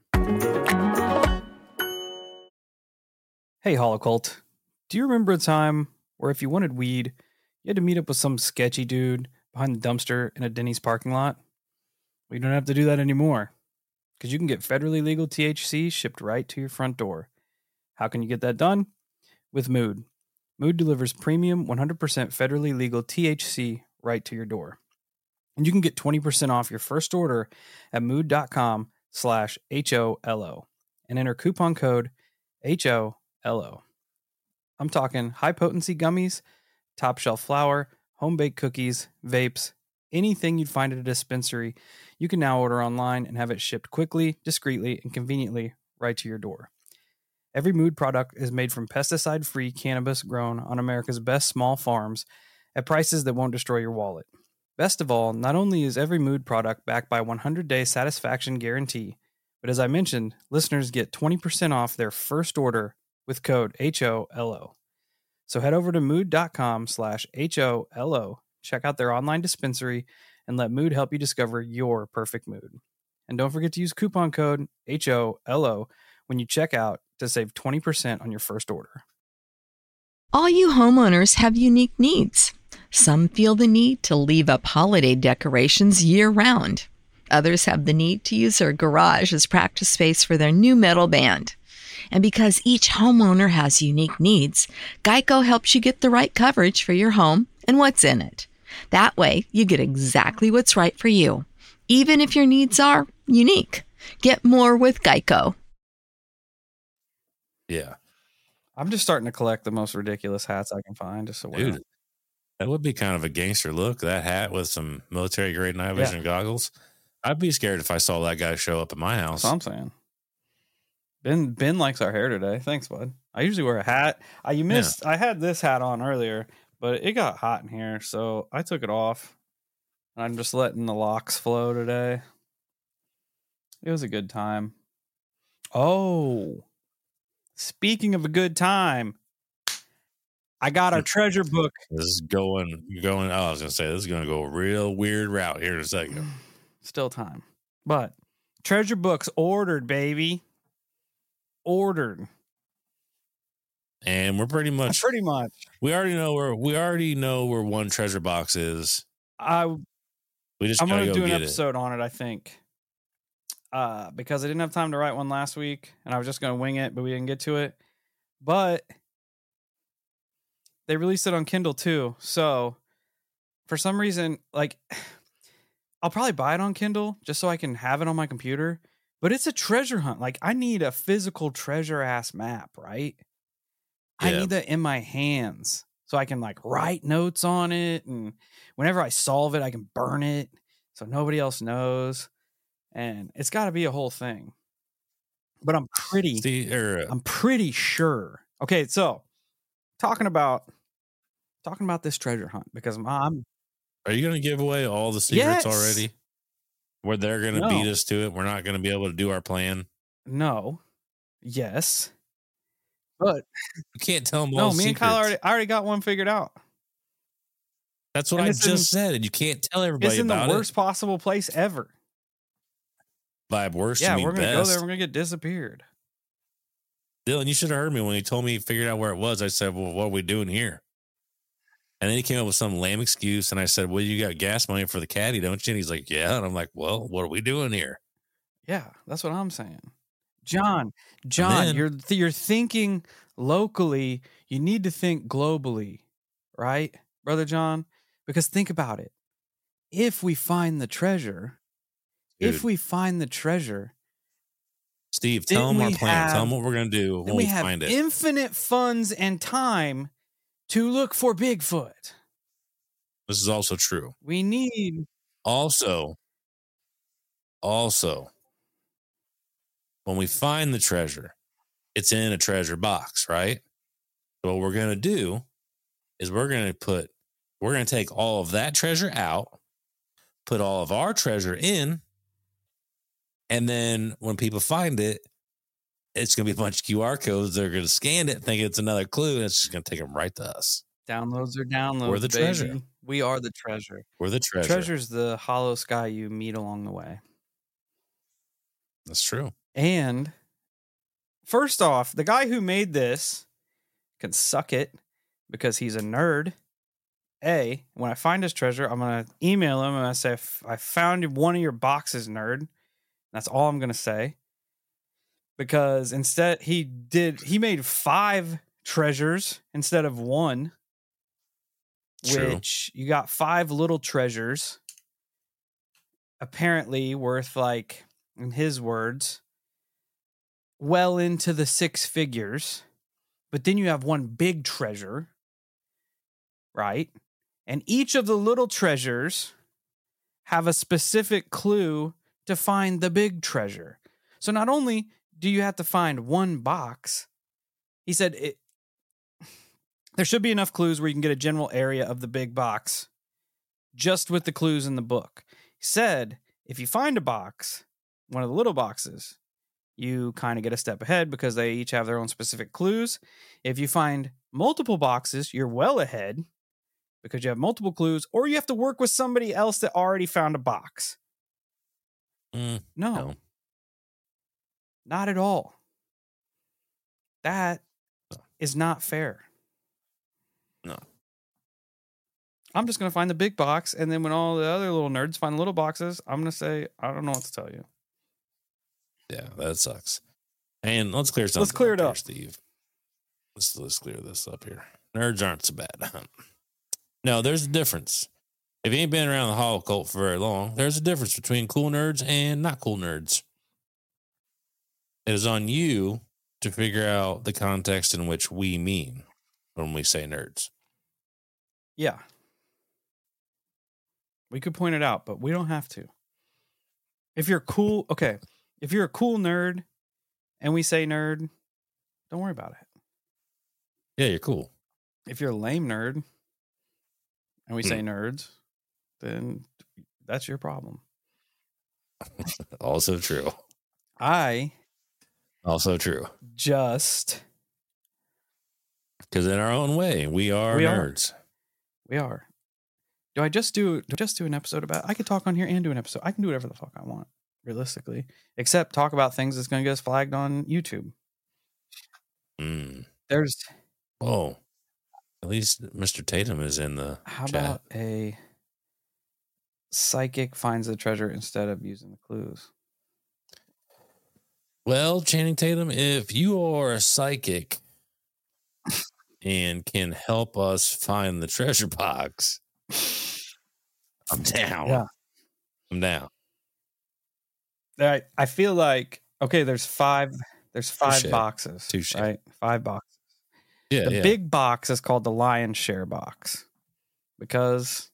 Hey, Holocult. Do you remember a time where if you wanted weed, you had to meet up with some sketchy dude behind the dumpster in a Denny's parking lot? Well, you don't have to do that anymore, because you can get federally legal T H C shipped right to your front door. How can you get that done? With Mood. Mood delivers premium one hundred percent federally legal T H C right to your door. And you can get twenty percent off your first order at mood.com slash H-O-L-O and enter coupon code H O L O. I'm talking high potency gummies, top shelf flour, home baked cookies, vapes, anything you'd find at a dispensary. You can now order online and have it shipped quickly, discreetly, and conveniently right to your door. Every Mood product is made from pesticide-free cannabis grown on America's best small farms at prices that won't destroy your wallet. Best of all, not only is every Mood product backed by a one hundred day satisfaction guarantee, but as I mentioned, listeners get twenty percent off their first order with code H O L O. So head over to mood.com slash H-O-L-O, check out their online dispensary, and let Mood help you discover your perfect mood. And don't forget to use coupon code H O L O when you check out to save twenty percent on your first order. All you homeowners have unique needs. Some feel the need to leave up holiday decorations year-round. Others have the need to use their garage as practice space for their new metal band. And because each homeowner has unique needs, Geico helps you get the right coverage for your home and what's in it. That way, you get exactly what's right for you, even if your needs are unique. Get more with Geico. Yeah. I'm just starting to collect the most ridiculous hats I can find. Just so Dude, that would be kind of a gangster look, that hat with some military grade night vision Yeah. goggles. I'd be scared if I saw that guy show up at my house. That's what I'm saying. Ben Ben likes our hair today. Thanks, bud. I usually wear a hat. I you missed. I had this hat on earlier, but it got hot in here, so I took it off. I'm just letting the locks flow today. It was a good time. Oh, speaking of a good time, I got our treasure book. This is going, going, oh, I was going to say, this is going to go a real weird route here in a second. Still time. But treasure books ordered, baby. Ordered. And we're pretty much, Pretty much. we already know where, we already know where one treasure box is. I We just I'm gotta going to go do an get episode on it, I think. Uh, because I didn't have time to write one last week, and I was just going to wing it, but we didn't get to it. But they released it on Kindle too. So for some reason, like, I'll probably buy it on Kindle just so I can have it on my computer. But it's a treasure hunt. Like, I need a physical treasure ass map, right? I Yeah. need that in my hands so I can like write notes on it. And whenever I solve it, I can burn it so nobody else knows. And it's got to be a whole thing. But I'm pretty, See, or, uh, I'm pretty sure. Okay, so talking about talking about this treasure hunt because I'm. are you going to give away all the secrets Yes. already? Where they're going to No. beat us to it? We're not going to be able to do our plan. No. Yes. But You can't tell them no, all me the and Kyle secrets. already, I already got one figured out. That's what and I it's just in- said, and you can't tell everybody It's in the about worst it. possible place ever. By worst, Yeah, you mean we're gonna best. go there. We're gonna get disappeared. Dylan, you should have heard me when he told me he figured out where it was. I said, well, what are we doing here? And then he came up with some lame excuse, and I said, well, you got gas money for the caddy, don't you? And he's like, yeah. And I'm like, well, what are we doing here? Yeah, that's what I'm saying. John, John, then- you're th- you're thinking locally. You need to think globally, right, Brother John? Because think about it. If we find the treasure, if Dude. we find the treasure, Steve, Didn't tell him our we plan. have- tell him what we're going to do then when we we have find it. infinite funds and time to look for Bigfoot. This is also true. We need Also, also, when we find the treasure, it's in a treasure box, right? So what we're going to do is we're going to put, we're going to take all of that treasure out, put all of our treasure in, and then when people find it, it's going to be a bunch of Q R codes. They're going to scan it, think it's another clue, and it's just going to take them right to us. downloads or downloads. We're the baby. treasure. We are the treasure. We're the treasure. Treasure's the hollow sky you meet along the way. That's true. And first off, the guy who made this can suck it because he's a nerd. A, when I find his treasure, I'm going to email him and I say, I found one of your boxes, nerd. That's all I'm going to say. Because instead, he did, he made five treasures instead of one, True. which you got five little treasures, apparently worth, like, in his words, well into the six figures. But then you have one big treasure, right? And each of the little treasures have a specific clue to find the big treasure. So not only do you have to find one box, he said it, there should be enough clues where you can get a general area of the big box just with the clues in the book. He said if you find a box, one of the little boxes, you kind of get a step ahead because they each have their own specific clues. If you find multiple boxes, you're well ahead because you have multiple clues, or you have to work with somebody else that already found a box. Mm, No, no. not at all. That is not fair. No. I'm just going to find the big box, and then when all the other little nerds find the little boxes, I'm going to say, I don't know what to tell you. Yeah, that sucks. And let's clear something. Let's clear it here, up. Steve. Let's let's clear this up here. Nerds aren't so bad. No, there's a difference. If you ain't been around the Hollow Cult for very long, there's a difference between cool nerds and not cool nerds. It is on you to figure out the context in which we mean when we say nerds. Yeah. We could point it out, but we don't have to. If you're cool, okay. If you're a cool nerd and we say nerd, don't worry about it. Yeah, you're cool. If you're a lame nerd and we say nerds, then that's your problem. Also true. I Also true. just, Because in our own way, we are We are. nerds. we are. Do I just do, do I just do an episode about, I could talk on here and do an episode. I can do whatever the fuck I want, realistically, except talk about things that's going to get us flagged on YouTube. Mm. There's, Oh, at least Mister Tatum is in the how chat. about a psychic finds the treasure instead of using the clues? Well, Channing Tatum, if you are a psychic and can help us find the treasure box, I'm down. Yeah. I'm down. I I feel like okay. There's five. There's five Touche. boxes. Touche. Right, five boxes. Yeah, The yeah. big box is called the lion's share box because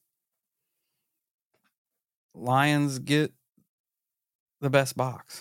lions get the best box.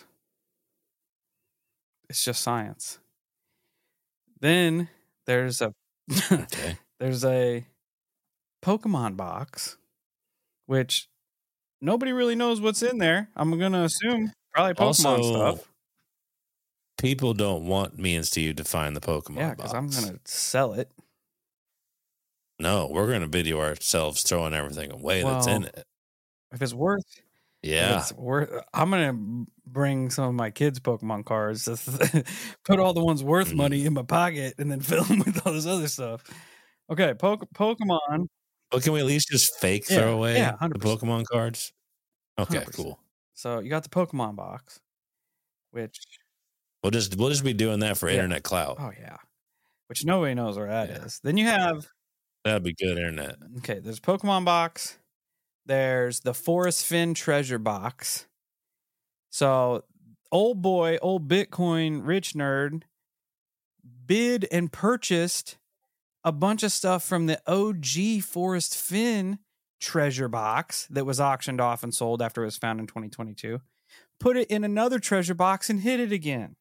It's just science. Then there's a Okay. there's a Pokemon box, which nobody really knows what's in there. I'm gonna assume probably Pokemon Also, stuff. People don't want me and Steve to find the Pokemon Yeah, box. because I'm gonna sell it. No, we're gonna video ourselves throwing everything away that's in Well, it. If it's worth, if Yeah. it's worth. I'm gonna bring some of my kids' Pokemon cards. Put all the ones worth Mhm. money in my pocket, and then fill them with all this other stuff. Okay, po- Pokemon. But can we at least just fake Yeah, throw away yeah, the one hundred percent. Pokemon cards? Okay, one hundred percent. cool. So you got the Pokemon box, which We'll just we'll just be doing that for Yeah. internet clout. oh yeah, which nobody knows where that is. Yeah. Then you have That'd be good internet. okay. There's Pokemon box. There's the Forest Fin treasure box. So old boy, old Bitcoin rich nerd bid and purchased a bunch of stuff from the O G Forest Fin treasure box that was auctioned off and sold after it was found in twenty twenty-two. Put it in another treasure box and hid it again.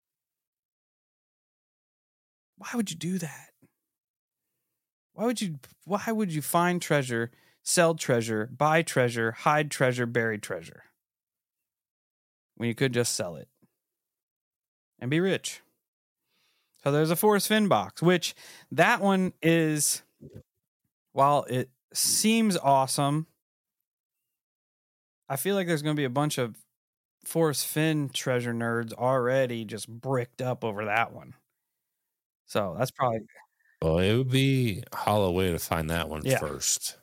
Why would you do that? Why would you why would you find treasure, sell treasure, buy treasure, hide treasure, bury treasure? When you could just sell it and be rich. So there's a Forest Fin box, which that one is, while it seems awesome, I feel like there's going to be a bunch of Forest Fin treasure nerds already just bricked up over that one. So that's probably, Well, it would be a hollow way to find that one Yeah. first.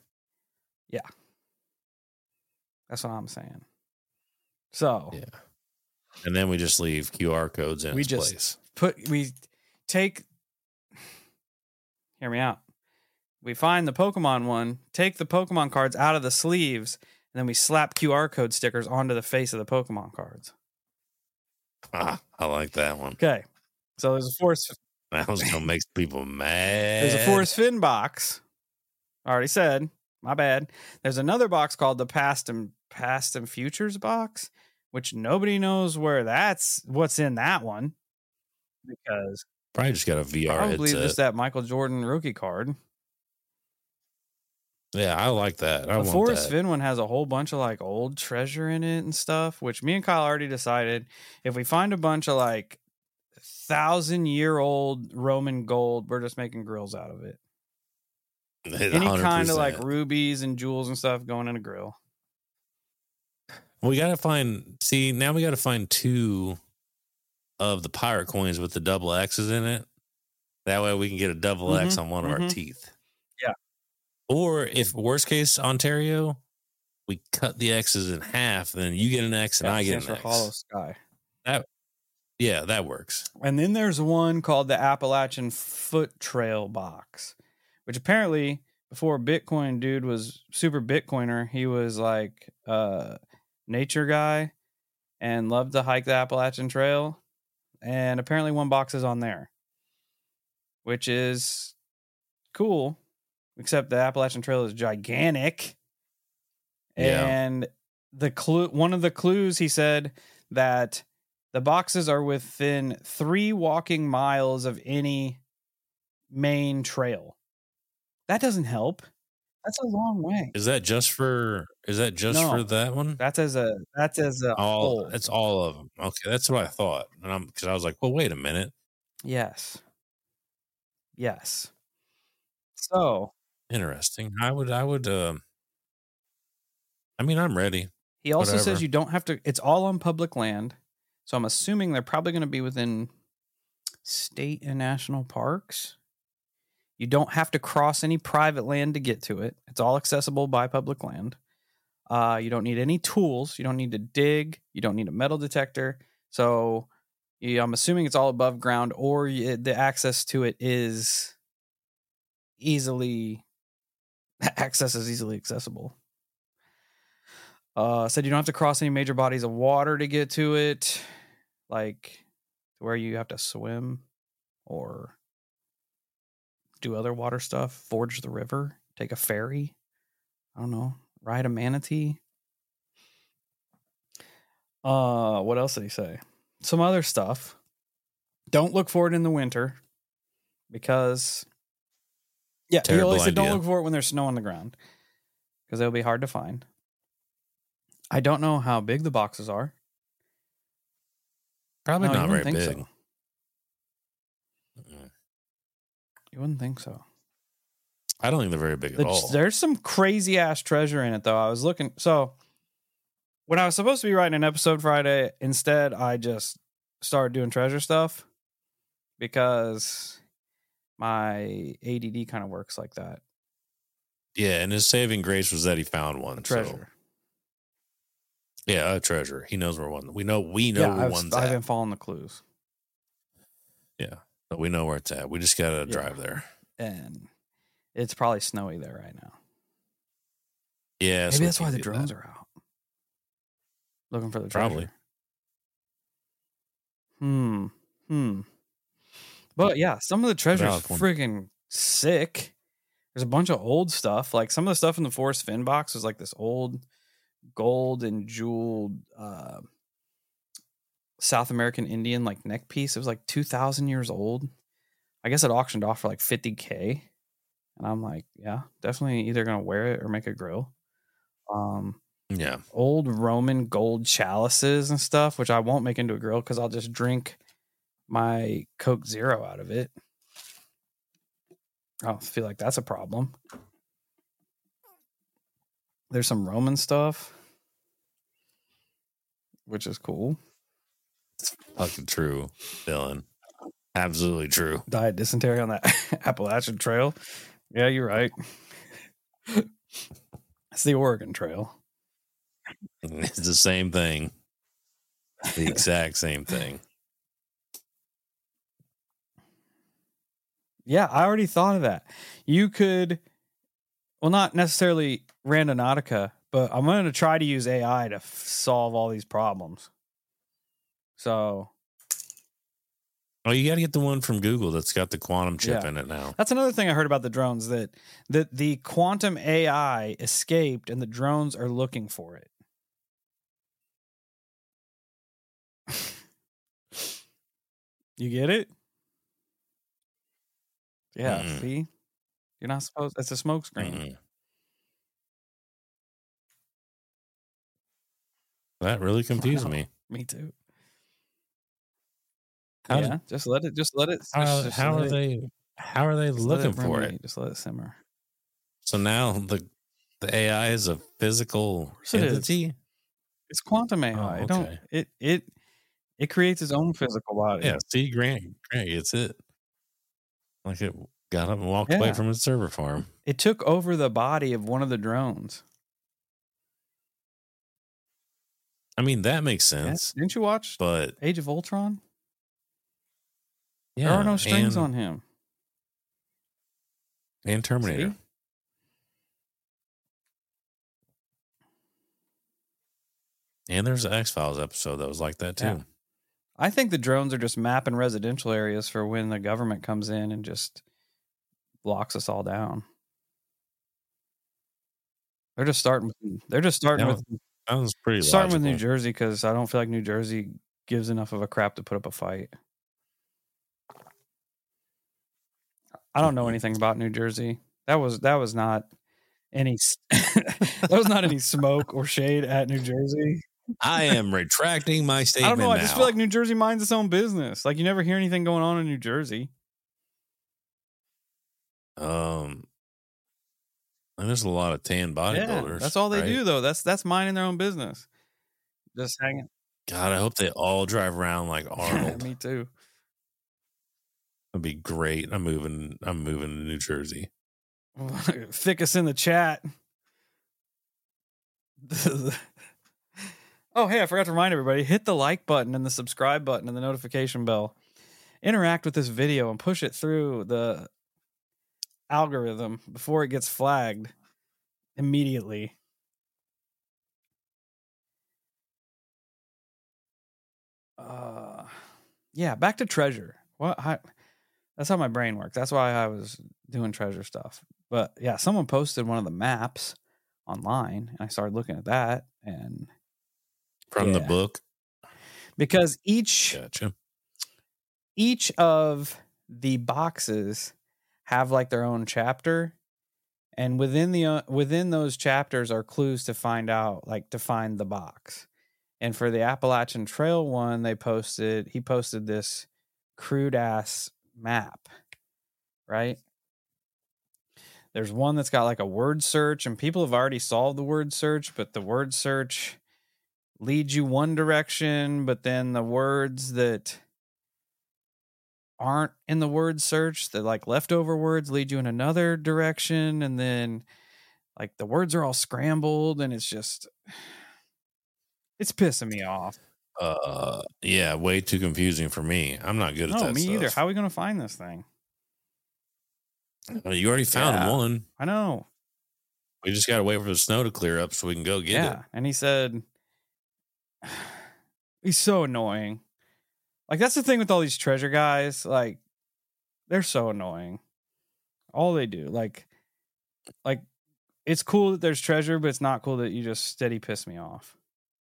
that's what I'm saying. So Yeah. And then we just leave Q R codes in We its just- place. put, we take, hear me out. We find the Pokemon one, take the Pokemon cards out of the sleeves, and then we slap Q R code stickers onto the face of the Pokemon cards. Ah, I like that one. Okay. So there's a Forest That was gonna make people mad. There's a Forest Fin box. I already said. My bad. There's another box called the Past and Past and Futures box, which nobody knows where that's what's in that one. Because Probably just got a V R probably headset. just that Michael Jordan rookie card. Yeah, I like that. I The want Forest that. Fin one has a whole bunch of like old treasure in it and stuff, which me and Kyle already decided if we find a bunch of like thousand year old Roman gold, we're just making grills out of it. Any kind of like rubies and jewels and stuff going in a grill. We gotta find. See, now we gotta find two of the pirate coins with the double X's in it. That way we can get a double X Mhm, on one of our mhm. teeth. Yeah. Or if worst case Ontario, we cut the X's in half, then you get an X and I get Stands an for X. Hollow Sky. Yeah, that works. And then there's one called the Appalachian Foot Trail box, which apparently before Bitcoin dude was super Bitcoiner, he was like a nature guy and loved to hike the Appalachian Trail. And apparently one box is on there, which is cool, except the Appalachian Trail is gigantic. Yeah. And the clue, one of the clues, he said that the boxes are within three walking miles of any main trail. That doesn't help. That's a long way. Is that just for? Is that just No. for that one? That's as a that's as a All whole. it's all of them. Okay, that's what I thought, and I'm because I was like, well, wait a minute. Yes. Yes. So Interesting. I would. I would. Um. I mean, I'm ready. he also Whatever. says you don't have to. It's all on public land, so I'm assuming they're probably going to be within state and national parks. You don't have to cross any private land to get to it. It's all accessible by public land. Uh, you don't need any tools. You don't need to dig. You don't need a metal detector. So yeah, I'm assuming it's all above ground, or y- the access to it is easily access is easily accessible. Uh, said you don't have to cross any major bodies of water to get to it, like where you have to swim or do other water stuff, forge the river, take a ferry. I don't know, ride a manatee. Uh, what else did he say? Some other stuff. Don't look for it in the winter because, yeah, he Terrible only said don't idea. look for it when there's snow on the ground because it'll be hard to find. I don't know how big the boxes are. Probably No, you not wouldn't very think big. so. Mm-mm. You wouldn't think so. I don't think they're very big at The- all. There's some crazy ass treasure in it, though. I was looking. So, when I was supposed to be writing an episode Friday, instead, I just started doing treasure stuff because my A D D kind of works like that. Yeah, and his saving grace was that he found one. A treasure. So, yeah, a treasure. He knows where one. We know. We know yeah, where I've, one's I've at. been following the clues. Yeah, but we know where it's at. We just gotta Yeah. drive there. And it's probably snowy there right now. Yeah, so Maybe we that's why can the do drones that. are out. Looking for the treasure. Probably. Hmm. Hmm. But yeah, some of the treasure is Valid point. freaking sick. There's a bunch of old stuff. Like some of the stuff in the Forest Fin box was like this old gold and jeweled uh, South American Indian like neck piece. It was like two thousand years old. I guess it auctioned off for like fifty K. And I'm like, yeah, definitely either going to wear it or make a grill. Um, Yeah, old Roman gold chalices and stuff, which I won't make into a grill because I'll just drink my Coke Zero out of it. I don't feel like that's a problem. There's some Roman stuff, which is cool. fucking true, Dylan. Absolutely true. Died dysentery on that Appalachian Trail. Yeah, you're right. It's the Oregon Trail. It's the same thing. The exact same thing. Yeah, I already thought of that. You could, well, not necessarily Randonautica, but I'm going to try to use A I to f- solve all these problems. So Oh, you got to get the one from Google that's got the quantum chip Yeah. in it now. that's another thing I heard about the drones, that that the quantum A I escaped and the drones are looking for it. You get it? Yeah, Mm-mm. see? You're not supposed, it's a smoke screen. Mm-mm. That really confused Wow. me. Me too. How yeah, did- just let it just let it How, just- just how let are it- they? How are they just let looking for ruminate, it? Just let it simmer. So now the the A I is a physical course it is. entity. It's quantum A I. Oh, It don't okay. it it it creates its own physical body. Yeah, see, Grant, Grant gets it. Like it got up and walked away Yeah. from its server farm. It took over the body of one of the drones. I mean, that makes Yeah. sense. Didn't you watch But Age of Ultron? yeah, There are no strings and, on him. and Terminator. See? And there's an X Files episode that was like that too. Yeah. I think the drones are just mapping residential areas for when the government comes in and just locks us all down. They're just starting with they're just starting That with That was pretty starting logical. with New Jersey because I don't feel like New Jersey gives enough of a crap to put up a fight. I don't know anything about New Jersey. That was that was not any s- that was not any smoke or shade at New Jersey. I am retracting my I statement don't know. I now. just feel like New Jersey minds its own business. Like you never hear anything going on in New Jersey. um, and there's a lot of tan bodybuilders. Yeah, that's all they right? do though. That's that's minding their own business. Just hanging. God, I hope they all drive around like Arnold. Me too. That'd be great. I'm moving. I'm moving to New Jersey. Thick us in the chat. Oh, hey, I forgot to remind everybody, hit the like button and the subscribe button and the notification bell. Interact with this video and push it through the algorithm before it gets flagged immediately. uh, yeah, back to treasure. What? How, that's how my brain works. That's why I was doing treasure stuff. But yeah, someone posted one of the maps online, and I started looking at that, and From the yeah. book? Because each Gotcha. each of the boxes have like their own chapter, and within the uh, within those chapters are clues to find out, like to find the box. And for the Appalachian Trail one, they posted he posted this crude ass map, right? There's one that's got like a word search, and people have already solved the word search, but the word search leads you one direction, but then the words that aren't in the word search, the like leftover words, lead you in another direction, and then like the words are all scrambled, and it's just it's pissing me off. Uh, yeah, way too confusing for me. I'm not good at No, that me stuff. either. How are we going to find this thing? Well, you already found Yeah. one. I know. We just got to wait for the snow to clear up so we can go get Yeah. it. And he said, he's so annoying. Like, that's the thing with all these treasure guys. Like, they're so annoying. All they do. Like, like it's cool that there's treasure, but it's not cool that you just steady piss me off.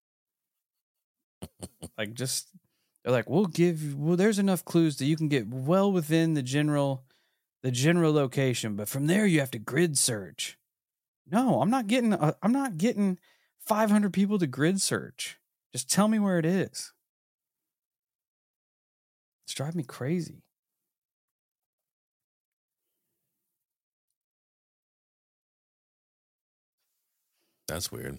Like, just, they're like, we'll give, well, there's enough clues that you can get well within the general, the general location, but from there you have to grid search. No, I'm not getting, uh, I'm not getting five hundred people to grid search. Just tell me where it is. It's driving me crazy. That's weird.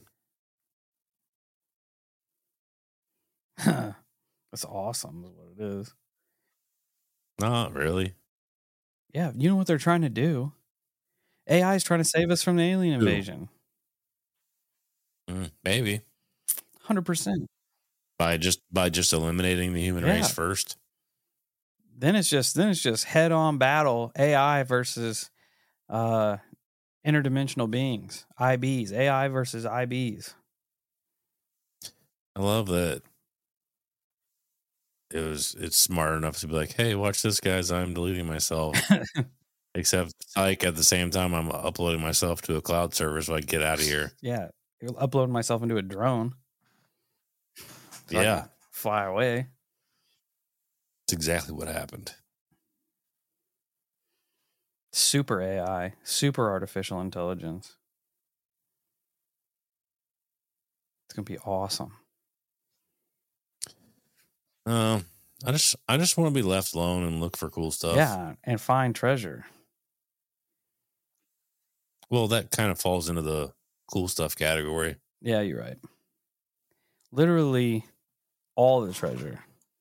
That's awesome is what it is. Not really. Yeah, you know what they're trying to do? A I is trying to save us from the alien Who? invasion. Mm, maybe. one hundred percent. By just by just eliminating the human Yeah. race first. Then it's just then it's just head-on battle, A I versus uh interdimensional beings, I Bs, A I versus I Bs. I love that it was it's smart enough to be like, hey, watch this, guys, I'm deleting myself. Except like at the same time I'm uploading myself to a cloud server so I can get out of here. Yeah, you're uploading myself into a drone. So I Yeah. can fly away. That's exactly what happened. Super A I, super artificial intelligence. It's gonna be awesome. Um, I just I just want to be left alone and look for cool stuff. Yeah, and find treasure. Well, that kind of falls into the cool stuff category. Yeah, you're right. Literally all the treasure.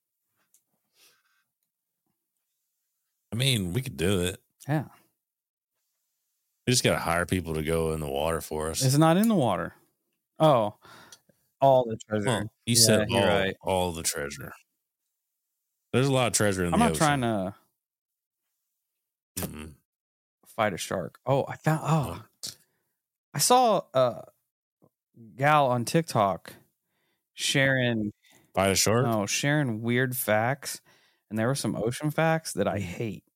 I mean, we could do it. Yeah. We just got to hire people to go in the water for us. It's not in the water. Oh, all the treasure. Well, you Yeah, said you're all, right. all the treasure. There's a lot of treasure in I'm the not ocean. trying to Mm-mm. fight a shark. Oh, I found. Oh, Oh. I saw a gal on TikTok sharing. Fight a shark? No, sharing weird facts, and there were some ocean facts that I hate.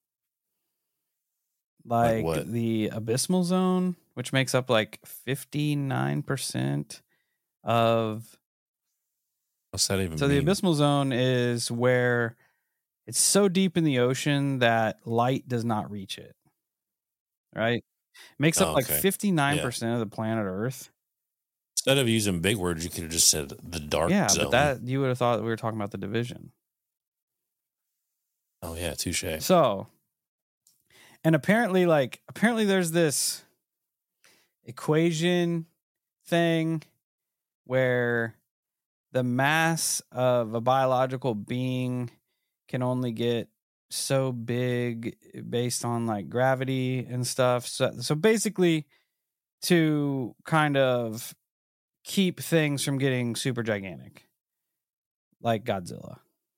Like Like, what? the abysmal zone, which makes up like fifty-nine percent of. What's that even So mean? the abysmal zone is where it's so deep in the ocean that light does not reach it. Right? Makes up Oh, like okay. fifty-nine percent of the planet Earth. Instead of using big words, you could have just said the dark Yeah, zone. but that you would have thought we were talking about the division. Oh, yeah, touche. So, and apparently, like, apparently there's this equation thing where the mass of a biological being can only get so big based on like gravity and stuff. So, so basically, to kind of keep things from getting super gigantic, like Godzilla.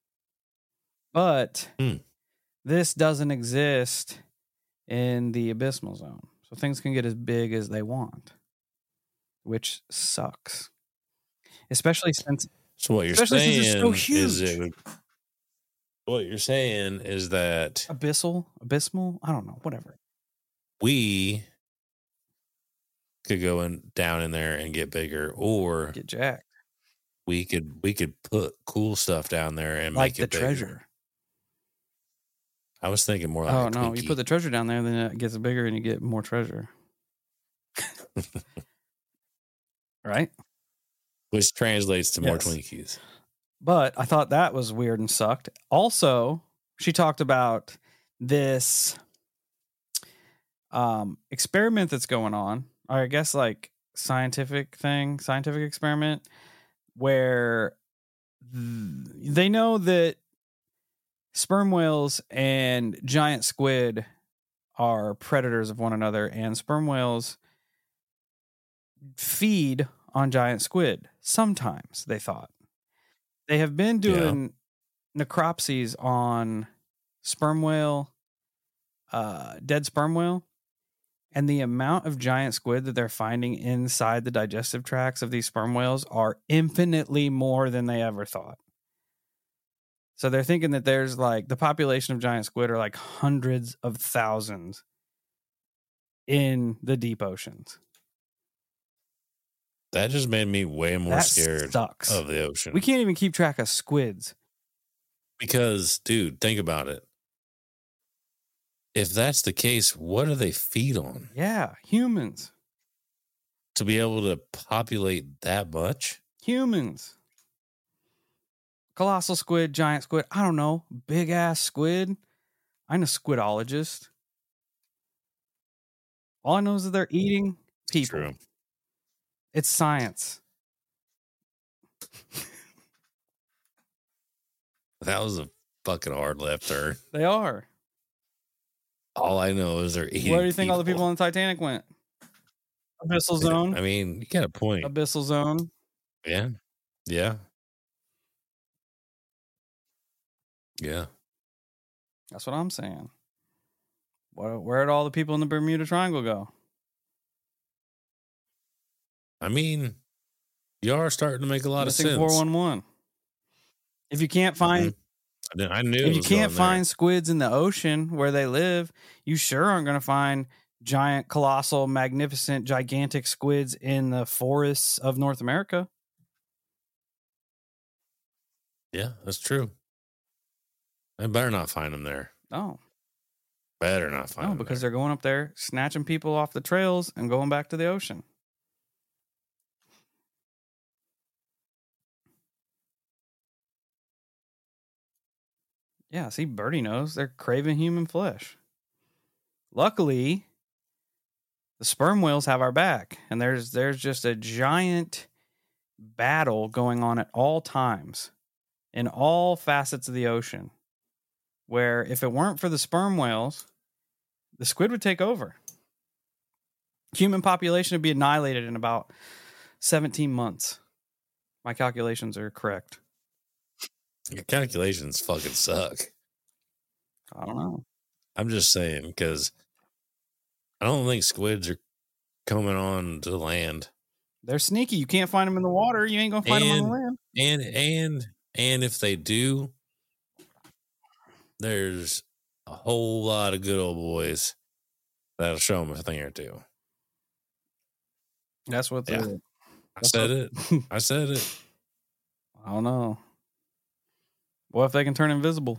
But Hmm. this doesn't exist in the abysmal zone. So things can get as big as they want, which sucks. Especially since So what you're Especially saying since it's so is huge. it would, what you're saying is that Abyssal, abysmal, I don't know, whatever. we could go in down in there and get bigger, or Get jacked. we could we could put cool stuff down there and Like make the it bigger. treasure. I was thinking more like Oh a no, Twinkie. you put the treasure down there, then it gets bigger and you get more treasure. Right? Which translates to more Yes. Twinkies. But I thought that was weird and sucked. Also, she talked about this um, experiment that's going on, or I guess like scientific thing, scientific experiment, where th- they know that sperm whales and giant squid are predators of one another, and sperm whales feed on giant squid. Sometimes, they thought. They have been doing necropsies on sperm whale, uh, dead sperm whale, and the amount of giant squid that they're finding inside the digestive tracts of these sperm whales are infinitely more than they ever thought. So they're thinking that there's like the population of giant squid are like hundreds of thousands in the deep oceans. That just made me way more That scared sucks. of the ocean. We can't even keep track of squids. Because, dude, think about it. If that's the case, what do they feed on Yeah, humans. to be able to populate that much? Humans. Colossal squid, giant squid. I don't know. Big ass squid. I'm a squidologist. All I know is that they're eating people. True. It's science. That was a fucking hard left turn. They are. All I know is they're eating. Where do you think all the people on the Titanic went? Abyssal zone. I mean, you got a point. Abyssal zone. Yeah. Yeah. Yeah. That's what I'm saying. Where, where'd all the people in the Bermuda Triangle go? I mean, you are starting to make a lot Missing of sense. four one one. If you can't find Mhm. I knew- I knew. it if you was can't going find there. squids in the ocean where they live, you sure aren't going to find giant, colossal, magnificent, gigantic squids in the forests of North America. Yeah, that's true. I better not find them there. No, Better not find no, them because there. they're going up there, snatching people off the trails and going back to the ocean. Yeah, see, Birdie knows they're craving human flesh. Luckily, the sperm whales have our back, and there's there's just a giant battle going on at all times in all facets of the ocean, where if it weren't for the sperm whales, the squid would take over. Human population would be annihilated in about seventeen months. My calculations are correct. Your calculations fucking suck. I don't know. I'm just saying because I don't think squids are coming on to land. They're sneaky. You can't find them in the water. You ain't gonna find them on the land. And and and if they do, there's a whole lot of good old boys that'll show them a thing or two. That's what the Yeah. I That's said what- it. I said it. I don't know. What if they can turn invisible?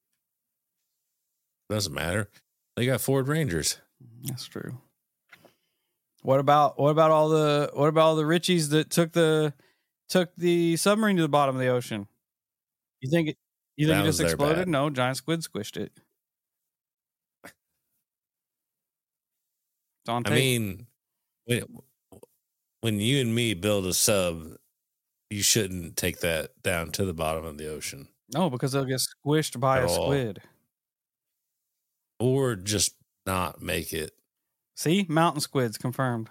Doesn't matter. They got Ford Rangers. That's true. What about what about all the what about all the Richies that took the took the submarine to the bottom of the ocean? You think it you think That it was just their exploded? bad. No, giant squid squished it. It's on I tape. mean, when, when you and me build a sub, you shouldn't take that down to the bottom of the ocean. No, because they'll get squished by At a all. squid. Or just not make it. See, mountain squids confirmed.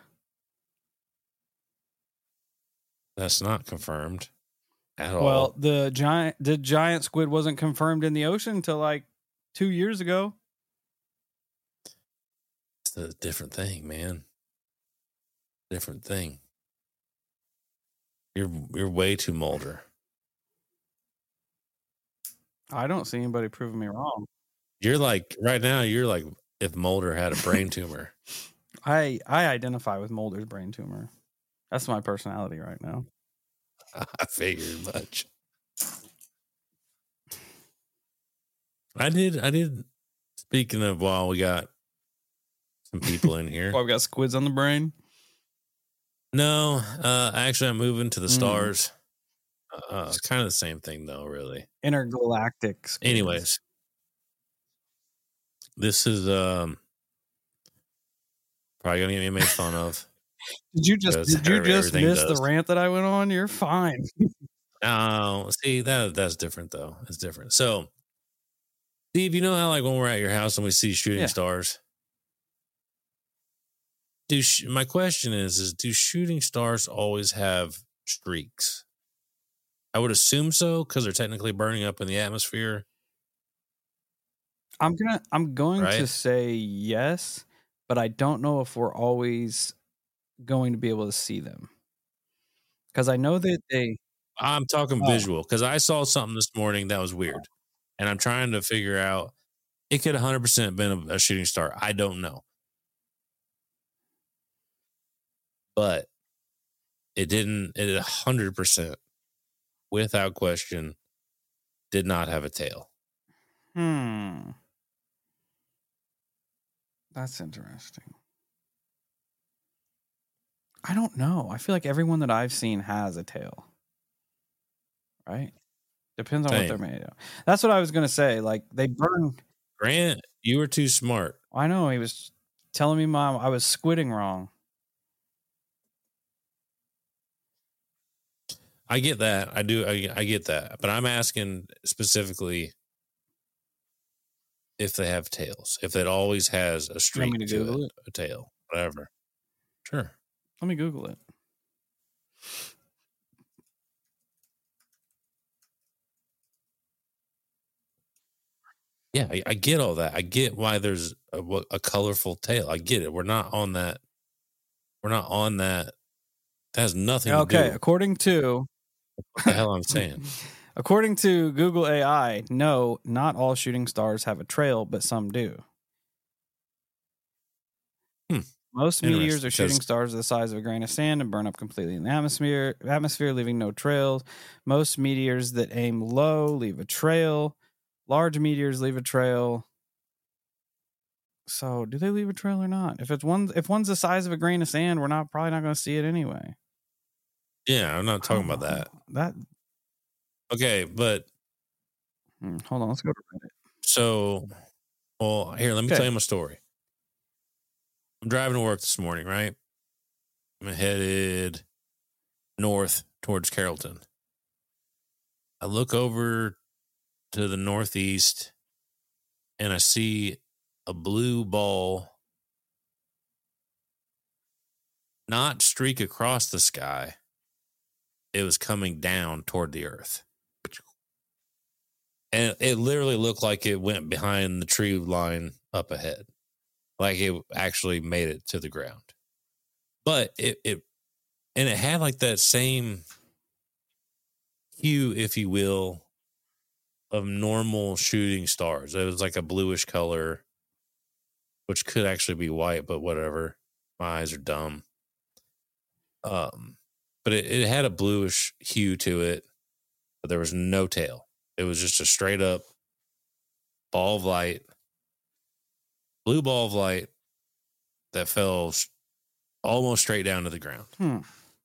That's not confirmed at all. Well, the giant the giant squid wasn't confirmed in the ocean until like two years ago. It's a different thing, man. Different thing. You're you're way too Mulder. I don't see anybody proving me wrong. You're like, right now, you're like if Mulder had a brain tumor. I I identify with Mulder's brain tumor. That's my personality right now. I figured much. I did. I did. Speaking of, while we got some people in here. Well, we got squids on the brain. No, uh, actually, I'm moving to the Mm. stars. Uh, it's kind of the same thing, though, really. Intergalactic squids. Anyways, this is um probably gonna get me made fun of. Did you just Because did you just everything miss does. the rant that I went on? You're fine. Oh, see that that's different though. It's different. So, Steve, you know how like when we're at your house and we see shooting Yeah. stars. Do sh- my question is: Is do shooting stars always have streaks? I would assume so because they're technically burning up in the atmosphere. I'm gonna I'm going to Right? say yes, but I don't know if we're always going to be able to see them. Because I know that they I'm talking Oh. visual because I saw something this morning that was weird, and I'm trying to figure out. It could one hundred percent been a, a shooting star. I don't know, but it didn't. It one hundred percent, without question, did not have a tail. Hmm. That's interesting. I don't know. I feel like everyone that I've seen has a tail. Right? Depends on what they're Same. made of. That's what I was gonna say. Like they burn. Grant, you were too smart. I know he was telling me mom I was squidding wrong. I get that. I do. I, I get that. But I'm asking specifically if they have tails. If it always has a streak me to to Google it, a tail, whatever. Sure. Let me Google it. Yeah, I, I get all that. I get why there's a, a colorful tail. I get it. We're not on that. We're not on that. That has nothing Okay, to do according to with what the hell I'm saying. according to Google A I, no, not all shooting stars have a trail, but some do. Hmm. Most meteors Interesting, or shooting 'cause- stars are the size of a grain of sand and burn up completely in the atmosphere, atmosphere, leaving no trails. Most meteors that aim low leave a trail. Large meteors leave a trail. So, do they leave a trail or not? If it's one, if one's the size of a grain of sand, we're not probably not going to see it anyway. Yeah, I'm not talking about Oh, that. That Okay, but hmm, hold on, let's go to Reddit. so, well, here, let me Okay. tell you my story. I'm driving to work this morning, right? I'm headed north towards Carrollton. I look over to the northeast and I see a blue ball not streak across the sky. It was coming down toward the earth. And it literally looked like it went behind the tree line up ahead. Like it actually made it to the ground. But it, it and it had like that same hue, if you will, of normal shooting stars. It was like a bluish color, which could actually be white, but whatever. My eyes are dumb. Um, but it, it had a bluish hue to it, but there was no tail. It was just a straight up ball of light, blue ball of light that fell s- almost straight down to the ground. Hmm.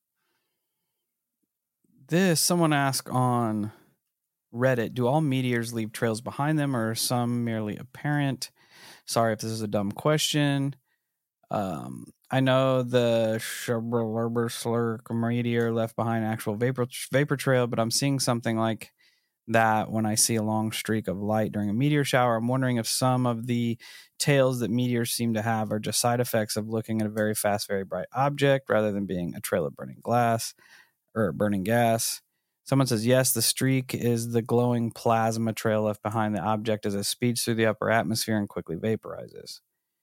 This someone asked on Reddit, do all meteors leave trails behind them or are some merely apparent? Sorry if this is a dumb question. Um, I know the Slurk meteor left behind an actual vapor vapor trail, but I'm seeing something like that when I see a long streak of light during a meteor shower. I'm wondering if some of the tails that meteors seem to have are just side effects of looking at a very fast, very bright object rather than being a trail of burning glass or burning gas. Someone says, yes, the streak is the glowing plasma trail left behind the object as it speeds through the upper atmosphere and quickly vaporizes.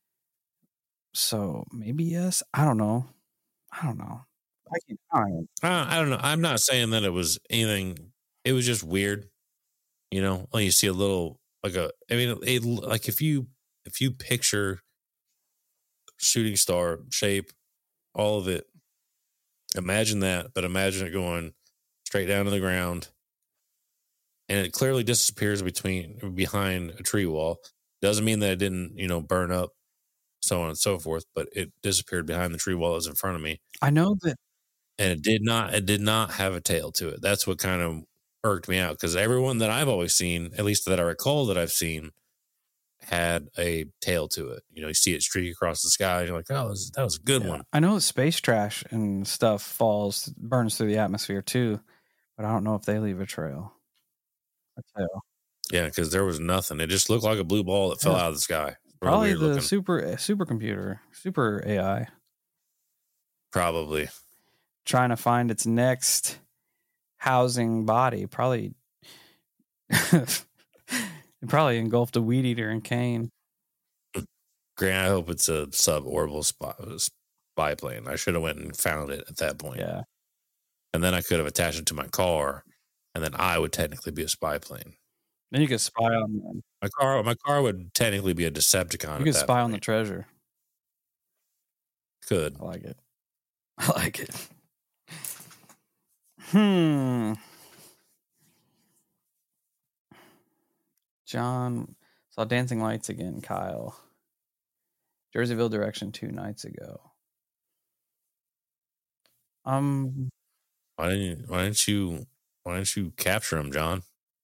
So maybe yes. I don't know. I don't know. I can't. I don't know. Uh, I don't know. I'm not saying that it was anything. It was just weird. You know, well, you see a little like a. I mean, it, like if you if you picture shooting star shape, all of it. Imagine that, but imagine it going straight down to the ground, and it clearly disappears between behind a tree wall. Doesn't mean that it didn't, you know, burn up, so on and so forth, but it disappeared behind the tree wall that was in front of me. I know that, and it did not. It did not have a tail to it. That's what kind of irked me out, because everyone that I've always seen, at least that I recall that I've seen, had a tail to it. You know, you see it streak across the sky, and you're like, "Oh, that was, that was a good yeah. one." I know that space trash and stuff falls, burns through the atmosphere too, but I don't know if they leave a trail. A tail. Yeah, because there was nothing. It just looked like a blue ball that fell Yeah. out of the sky. Really Probably weird the looking. super supercomputer, super A I, Probably. trying to find its next housing body. Probably, it probably engulfed a weed eater and Kane. Grant, I hope it's a suborbital spy, spy plane. I should have went and found it at that point. Yeah, And then I could have attached it to my car, and then I would technically be a spy plane. then you could spy on them. My car, my car would technically be a Decepticon. You could spy on the treasure. Could. I like it. I like it. Hmm. John saw Dancing Lights again, Kyle. Jerseyville direction two nights ago. Um, Why didn't you, why didn't you why didn't you capture him, John?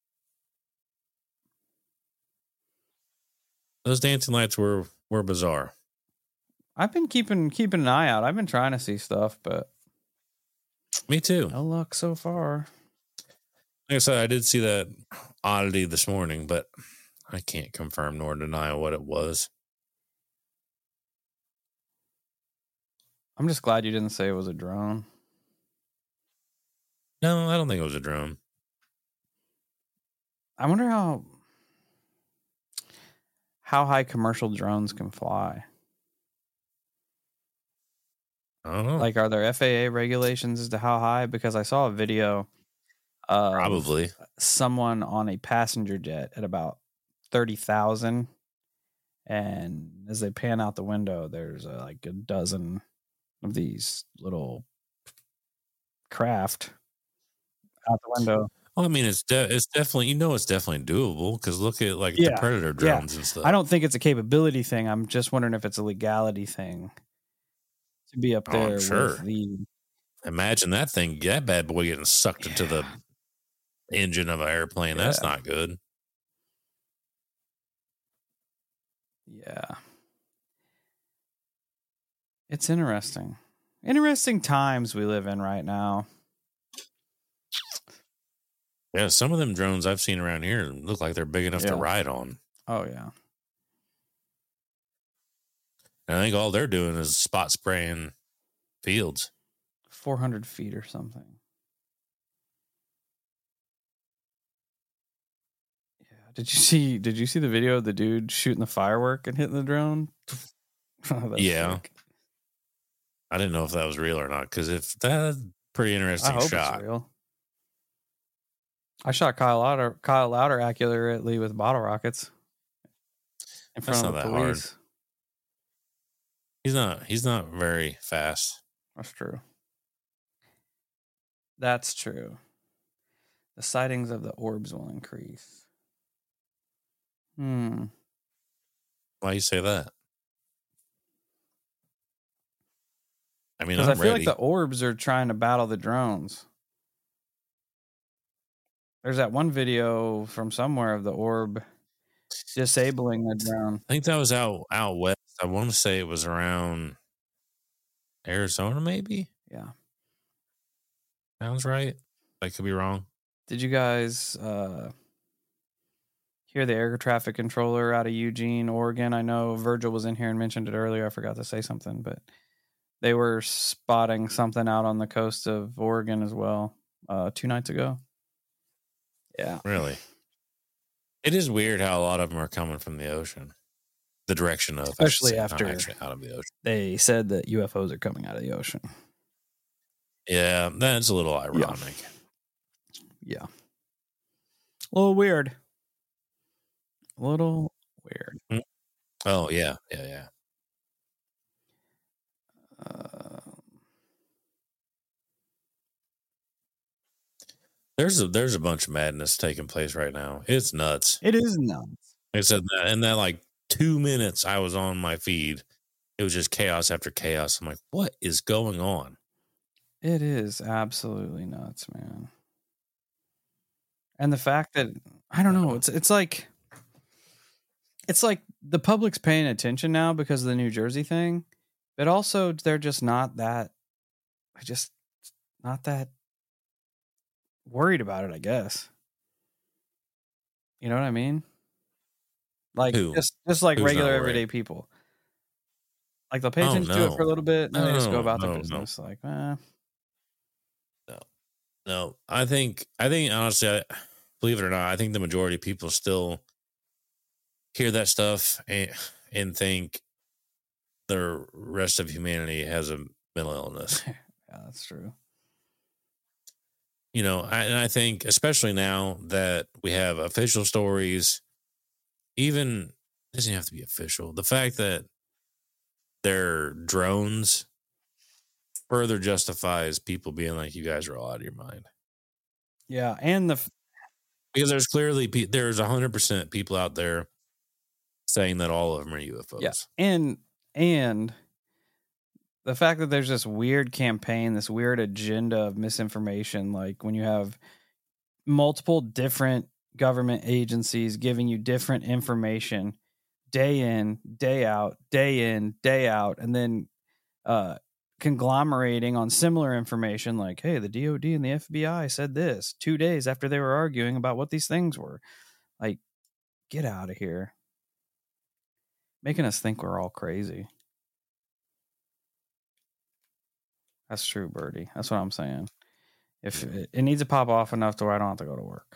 Those dancing lights were were bizarre. I've been keeping keeping an eye out. I've been trying to see stuff, but Me too. no luck so far. Like I said, I did see that oddity this morning, but I can't confirm nor deny what it was. I'm just glad you didn't say it was a drone. No, I don't think it was a drone. I wonder how how high commercial drones can fly. I don't know. Like, are there F A A regulations as to how high? Because I saw a video of Probably. someone on a passenger jet at about thirty thousand, and as they pan out the window, there's uh, like a dozen of these little craft out the window. Well, I mean, it's de- it's definitely, you know, it's definitely doable, because look at like Yeah, the Predator drones and stuff. I don't think it's a capability thing. I'm just wondering if it's a legality thing to be up Oh, there I'm sure. with the. Imagine that thing, that bad boy getting sucked into the engine of an airplane. That's Yeah. not good. Yeah. It's interesting. Interesting times we live in right now. Yeah, some of them drones I've seen around here look like they're big enough Yeah. to ride on. Oh, yeah. And I think all they're doing is spot spraying fields. four hundred feet or something. Yeah. Did you see did you see the video of the dude shooting the firework and hitting the drone? Oh, that's Yeah. sick. I didn't know if that was real or not, because if that's a pretty I interesting hope shot. it's real. I shot Kyle Louder Kyle Louder accurately with bottle rockets in front That's of not the that hard. police. He's not he's not very fast. That's true. That's true. The sightings of the orbs will increase. Hmm. Why you say that? I mean, Because I'm I feel ready. like the orbs are trying to battle the drones. There's that one video from somewhere of the orb disabling the drone. I think that was out out west. I want to say it was around Arizona, maybe. Yeah. Sounds right. I could be wrong. Did you guys uh, hear the air traffic controller out of Eugene, Oregon? I know Virgil was in here and mentioned it earlier. I forgot to say something, but they were spotting something out on the coast of Oregon as well uh, two nights ago. Yeah. Really. It is weird how a lot of them are coming from the ocean. The direction of, I should Especially say, not after- actually out of the ocean. They said that U F Os are coming out of the ocean. Yeah, that's a little ironic. Yeah. A little weird. A little weird. Mm. Oh yeah, yeah, yeah. Uh, There's a there's a bunch of madness taking place right now. It's nuts. it is nuts. It said that in that like two minutes I was on my feed, it was just chaos after chaos. I'm like, what is going on? It is absolutely nuts, man. And the fact that I don't know, it's it's like it's like the public's paying attention now because of the New Jersey thing, but also they're just not that I just not that worried about it, I guess. You know what I mean? Like Who? just just like Who's regular not everyday worried? people. Like they'll pay Oh, attention to it no. for a little bit, and then they just go No, about no, their no. business. Like, eh. No, I think I think honestly, I, believe it or not, I think the majority of people still hear that stuff and and think the rest of humanity has a mental illness. Yeah, that's true. You know, I, and I think especially now that we have official stories, even it doesn't have to be official. The fact that they're drones further justifies people being like, "You guys are all out of your mind." Yeah, and the Because there's clearly pe- there's a hundred percent people out there saying that all of them are U F Os. yeah, and and the fact that there's this weird campaign, this weird agenda of misinformation, like when you have multiple different government agencies giving you different information day in, day out, day in, day out, and then uh, conglomerating on similar information like, hey, the D O D and the F B I said this two days after they were arguing about what these things were. Like, get out of here. Making us think we're all crazy. That's true, Birdie. That's what I'm saying. If it, it needs to pop off enough to where I don't have to go to work.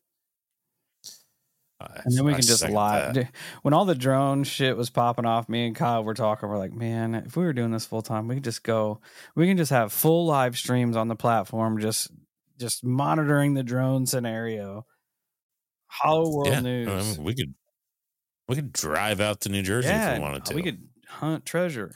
I, And then we I can just second lie. that. When all the drone shit was popping off, me and Kyle were talking. We're like, man, if we were doing this full time, we could just go. We can just have full live streams on the platform, just just monitoring the drone scenario. Hollow World Yeah, News. I mean, we could we could drive out to New Jersey yeah, if we wanted to. we could hunt treasure.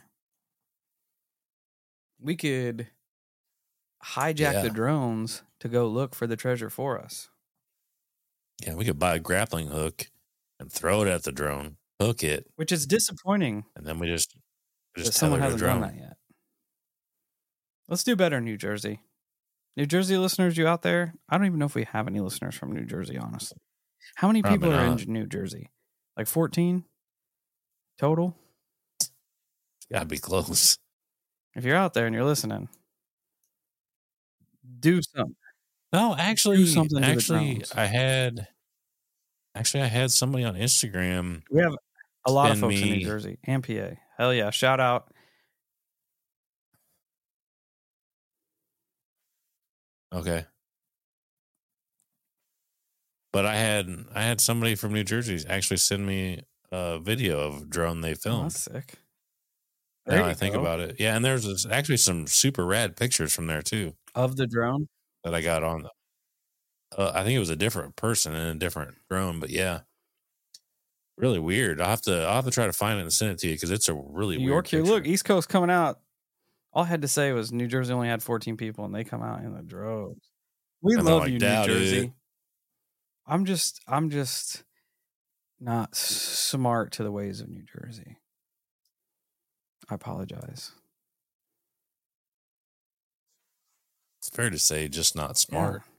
We could hijack Yeah. the drones to go look for the treasure for us. Yeah, we could buy a grappling hook and throw it at the drone, hook it, Which is disappointing and then we just we that just someone tether hasn't the done drone. that yet. Let's do better, New Jersey. New Jersey listeners, you out there? I don't even know if we have any listeners from New Jersey, honestly. How many Probably people are not. in New Jersey? Like fourteen total? It's gotta be close. If you're out there and you're listening, do something. No, actually, something to the actually, drones. I had actually I had somebody on Instagram. We have a lot of Send folks in New me- Jersey and P A. Hell yeah. Shout out. Okay. But I had I had somebody from New Jersey actually send me a video of a drone they Oh, filmed. that's sick. There now you I think go. about it. Yeah, and there's this- actually some super rad pictures from there too Of the drone. that I got on. Uh, I think it was a different person and a different drone, but yeah, really weird. I'll have to I'll have to try to find it and send it to you because it's a really New weird York here. picture. Look, East Coast coming out. All I had to say was New Jersey only had fourteen people, and they come out in the droves. We I know, love I you, New doubt Jersey. it. I'm just, I'm just not s- smart to the ways of New Jersey. I apologize. It's fair to say, just not smart. Yeah.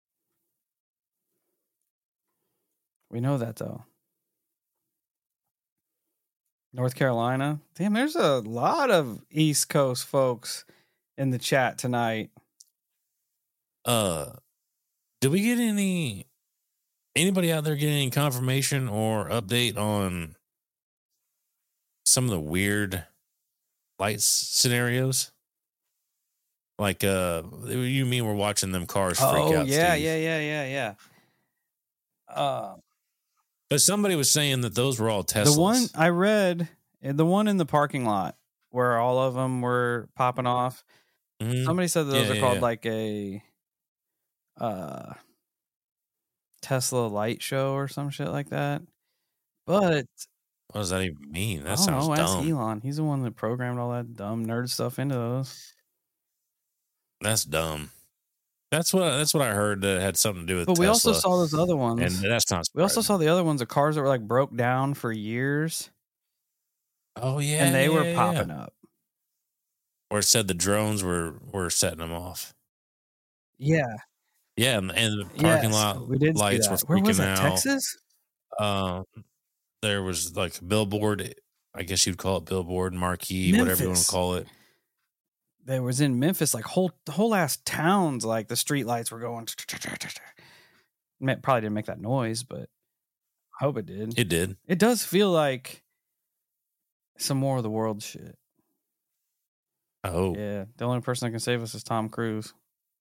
We know that though. North Carolina. Damn, there's a lot of East Coast folks in the chat tonight. Uh, did we get any anybody out there get any confirmation or update on some of the weird light s- scenarios? Like, uh, you mean we're watching them cars freak Oh, out? yeah, Steve. yeah, yeah, yeah, yeah. Uh, But somebody was saying that those were all Teslas. the one I read, eh, the one in the parking lot where all of them were popping off. Mhm. Somebody said that those Yeah, are yeah, called yeah. like a uh, Tesla light show or some shit like that. But what does that even mean? That I don't sounds know. Ask dumb. Elon. He's the one that programmed all that dumb nerd stuff into those. That's dumb. That's what that's what I heard that had something to do with But Tesla. we also saw those other ones. And that's not surprising. We also saw the other ones of cars that were like broke down for years. Oh, yeah. And they yeah, were yeah, popping yeah. up. Or it said the drones were, were setting them off. Yeah. Yeah, and, and the parking Yes, lot we did see lights were that. Where was freaking that? out. Texas? Um, there was like a billboard. I guess you'd call it billboard, marquee, whatever you want Memphis. to call it. There was in Memphis, like whole whole ass towns, like the street lights were going. Probably didn't make that noise, but I hope it did. It did. It does feel like some more of the world shit. I hope. Yeah, the only person that can save us is Tom Cruise.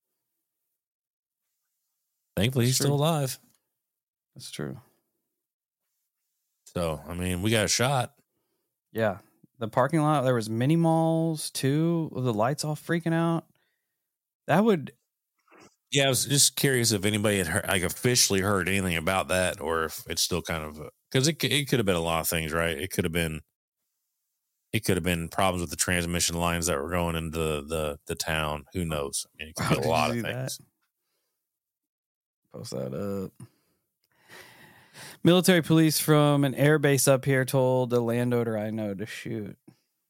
Thankfully, That's he's true. still alive. That's true. So, I mean, we got a shot. Yeah, the parking lot. There was mini malls too. With the lights all freaking out. That would. Yeah, I was just curious if anybody had heard, like officially heard anything about that, or if it's still kind of because it it could have been a lot of things, right? It could have been. It could have been problems with the transmission lines that were going into the the, the town. Who knows? I mean, it could Oh, be did a you lot of see things. that? Post that up. Military police from an air base up here told the landowner I know to shoot.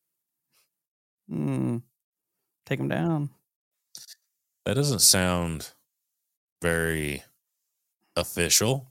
Hmm. Take him down. That doesn't sound very official.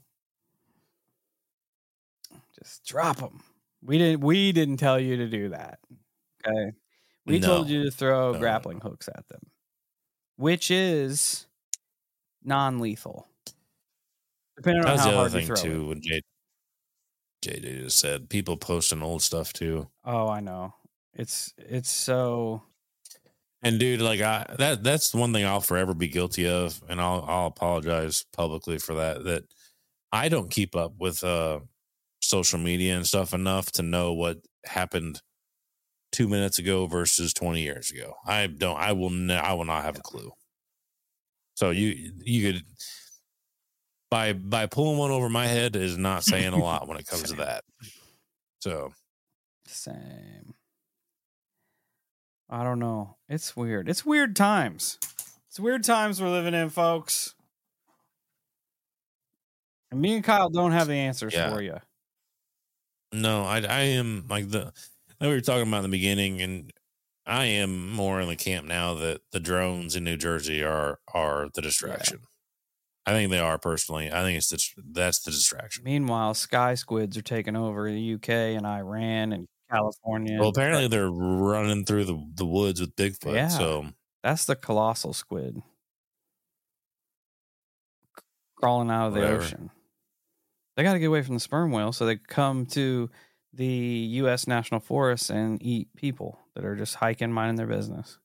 Just drop him. We didn't. We didn't tell you to do that. Okay. We No. told you to throw No, grappling hooks at them, which is non-lethal. Depending That on was how the other hard you thing throw too. it. When J J just said, people posting old stuff too. Oh, I know. It's it's so. And dude, like I that that's one thing I'll forever be guilty of, and I'll I'll apologize publicly for that. That I don't keep up with uh social media and stuff enough to know what happened two minutes ago versus twenty years ago. I don't. I will. Ne- I will not have a clue. So you you could by by pulling one over my head is not saying a lot when it comes to that. So Same. I don't know. It's weird. It's weird times. It's weird times we're living in, folks. And me and Kyle don't have the answers Yeah. for you. no, I I am like the like we were talking about in the beginning, and I am more in the camp now that the drones in New Jersey are are the distraction. I think they are personally. I think it's the, that's the distraction. Meanwhile, sky squids are taking over the U K and Iran and California. Well, apparently they're running through the, the woods with Bigfoot. Yeah. So That's the colossal squid crawling out of the Whatever. ocean. They got to get away from the sperm whale so they come to the U S National Forests and eat people that are just hiking, minding their business.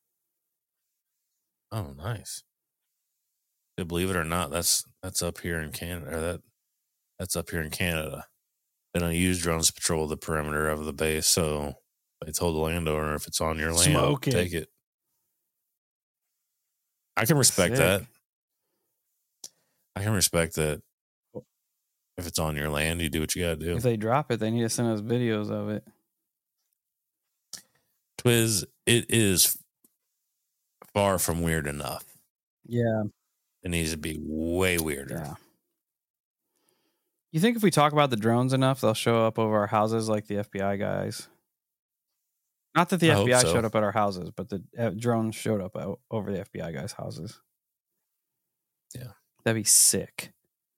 oh, nice. Believe it or not, that's that's up here in Canada. Or that that's up here in Canada. They don't use drones to patrol the perimeter of the base, so they told the landowner if it's on your land, Smoke it. take it. I can respect Sick. that. I can respect that. If it's on your land, you do what you got to do. If they drop it, they need to send us videos of it. Twiz, it is far from weird enough. Yeah. It needs to be way weirder. Yeah. You think if we talk about the drones enough, they'll show up over our houses like the F B I guys? Not that the I F B I hope so. showed up at our houses, but the uh, drones showed up out over the F B I guys' houses. Yeah. That'd be sick.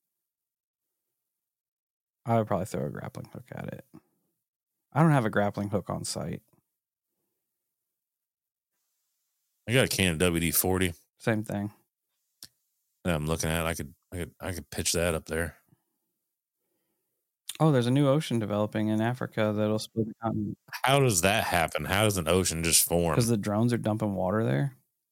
I would probably throw a grappling hook at it. I don't have a grappling hook on site. I got a Canon W D forty Same thing. that I'm looking at. I could, I could, I could pitch that up there. Oh, there's a new ocean developing in Africa that'll split the continent How does that happen? How does an ocean just form? because the drones are dumping water there.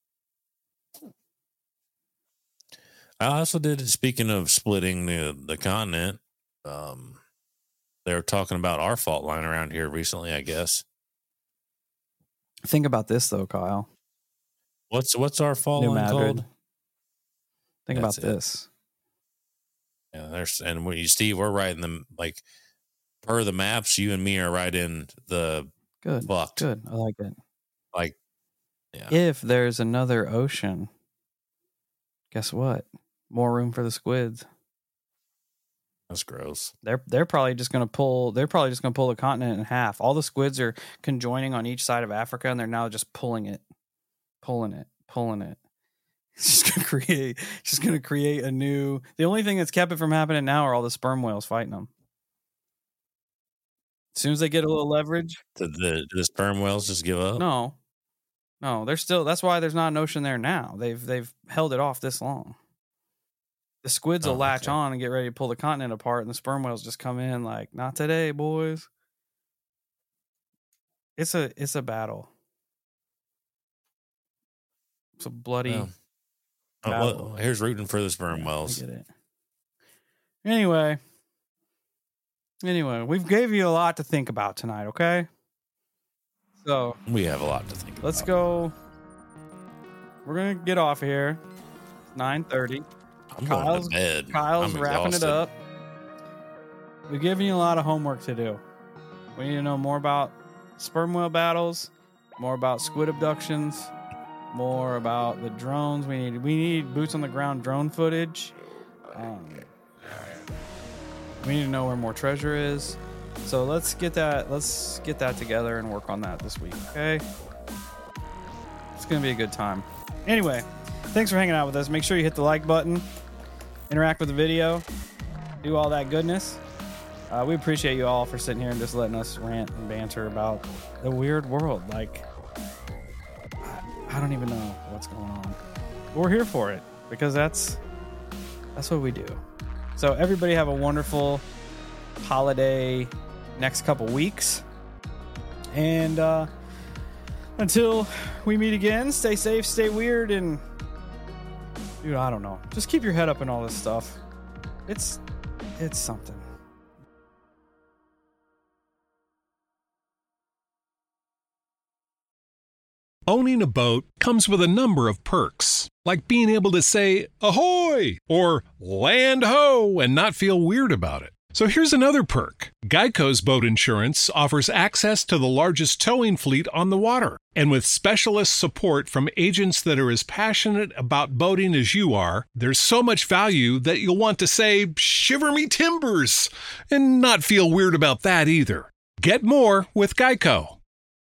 I also did. Speaking of splitting the the continent, um, they were talking about our fault line around here recently. I guess. Think about this though, Kyle. What's what's our fault New line Madrid. called? Think That's about it. this. Yeah, there's and when you Steve, we're right in the like per the maps. You and me are right in the Good. fucked. Good. I like it. Like, yeah. If there's another ocean, guess what? More room for the squids. That's gross. They're they're probably just gonna pull. They're probably just gonna pull the continent in half. All the squids are conjoining on each side of Africa, and they're now just pulling it, pulling it, pulling it. It's just gonna create. Just gonna create a new. The only thing that's kept it from happening now are all the sperm whales fighting them. As soon as they get a little leverage, Did the, did the sperm whales just give up? no, no, they're still. That's why there's not an ocean there now. They've they've held it off this long. The squids will Oh, latch okay. on and get ready to pull the continent apart, and the sperm whales just come in like, not today, boys. It's a it's a battle. It's a bloody. Well, oh, battle. well, here's rooting for the sperm Yeah, I whales. get it. Anyway, anyway, we've gave you a lot to think about tonight. Okay, so We have a lot to think about. let's go. We're gonna get off of here. Nine thirty. I'm Kyle's- going to bed. Kyle's I'm wrapping it exhausted. up. We've given you a lot of homework to do. We need to know more about sperm whale battles, more about squid abductions, more about the drones. We need we need boots on the ground drone footage. Um, we need to know where more treasure is. So let's get that let's get that together and work on that this week. Okay, it's gonna be a good time. Anyway, thanks for hanging out with us. Make sure you hit the like button, interact with the video, do all that goodness. Uh, we appreciate you all for sitting here and just letting us rant and banter about the weird world. Like, I, I don't even know what's going on. But we're here for it because that's that's what we do. So everybody have a wonderful holiday next couple weeks. And uh, until we meet again, stay safe, stay weird, and dude, I don't know. Just keep your head up in all this stuff. It's it's something. Owning a boat comes with a number of perks, like being able to say ahoy or land ho and not feel weird about it. So here's another perk. Geico's boat insurance offers access to the largest towing fleet on the water. And with specialist support from agents that are as passionate about boating as you are, there's so much value that you'll want to say, shiver me timbers, and not feel weird about that either. Get more with Geico.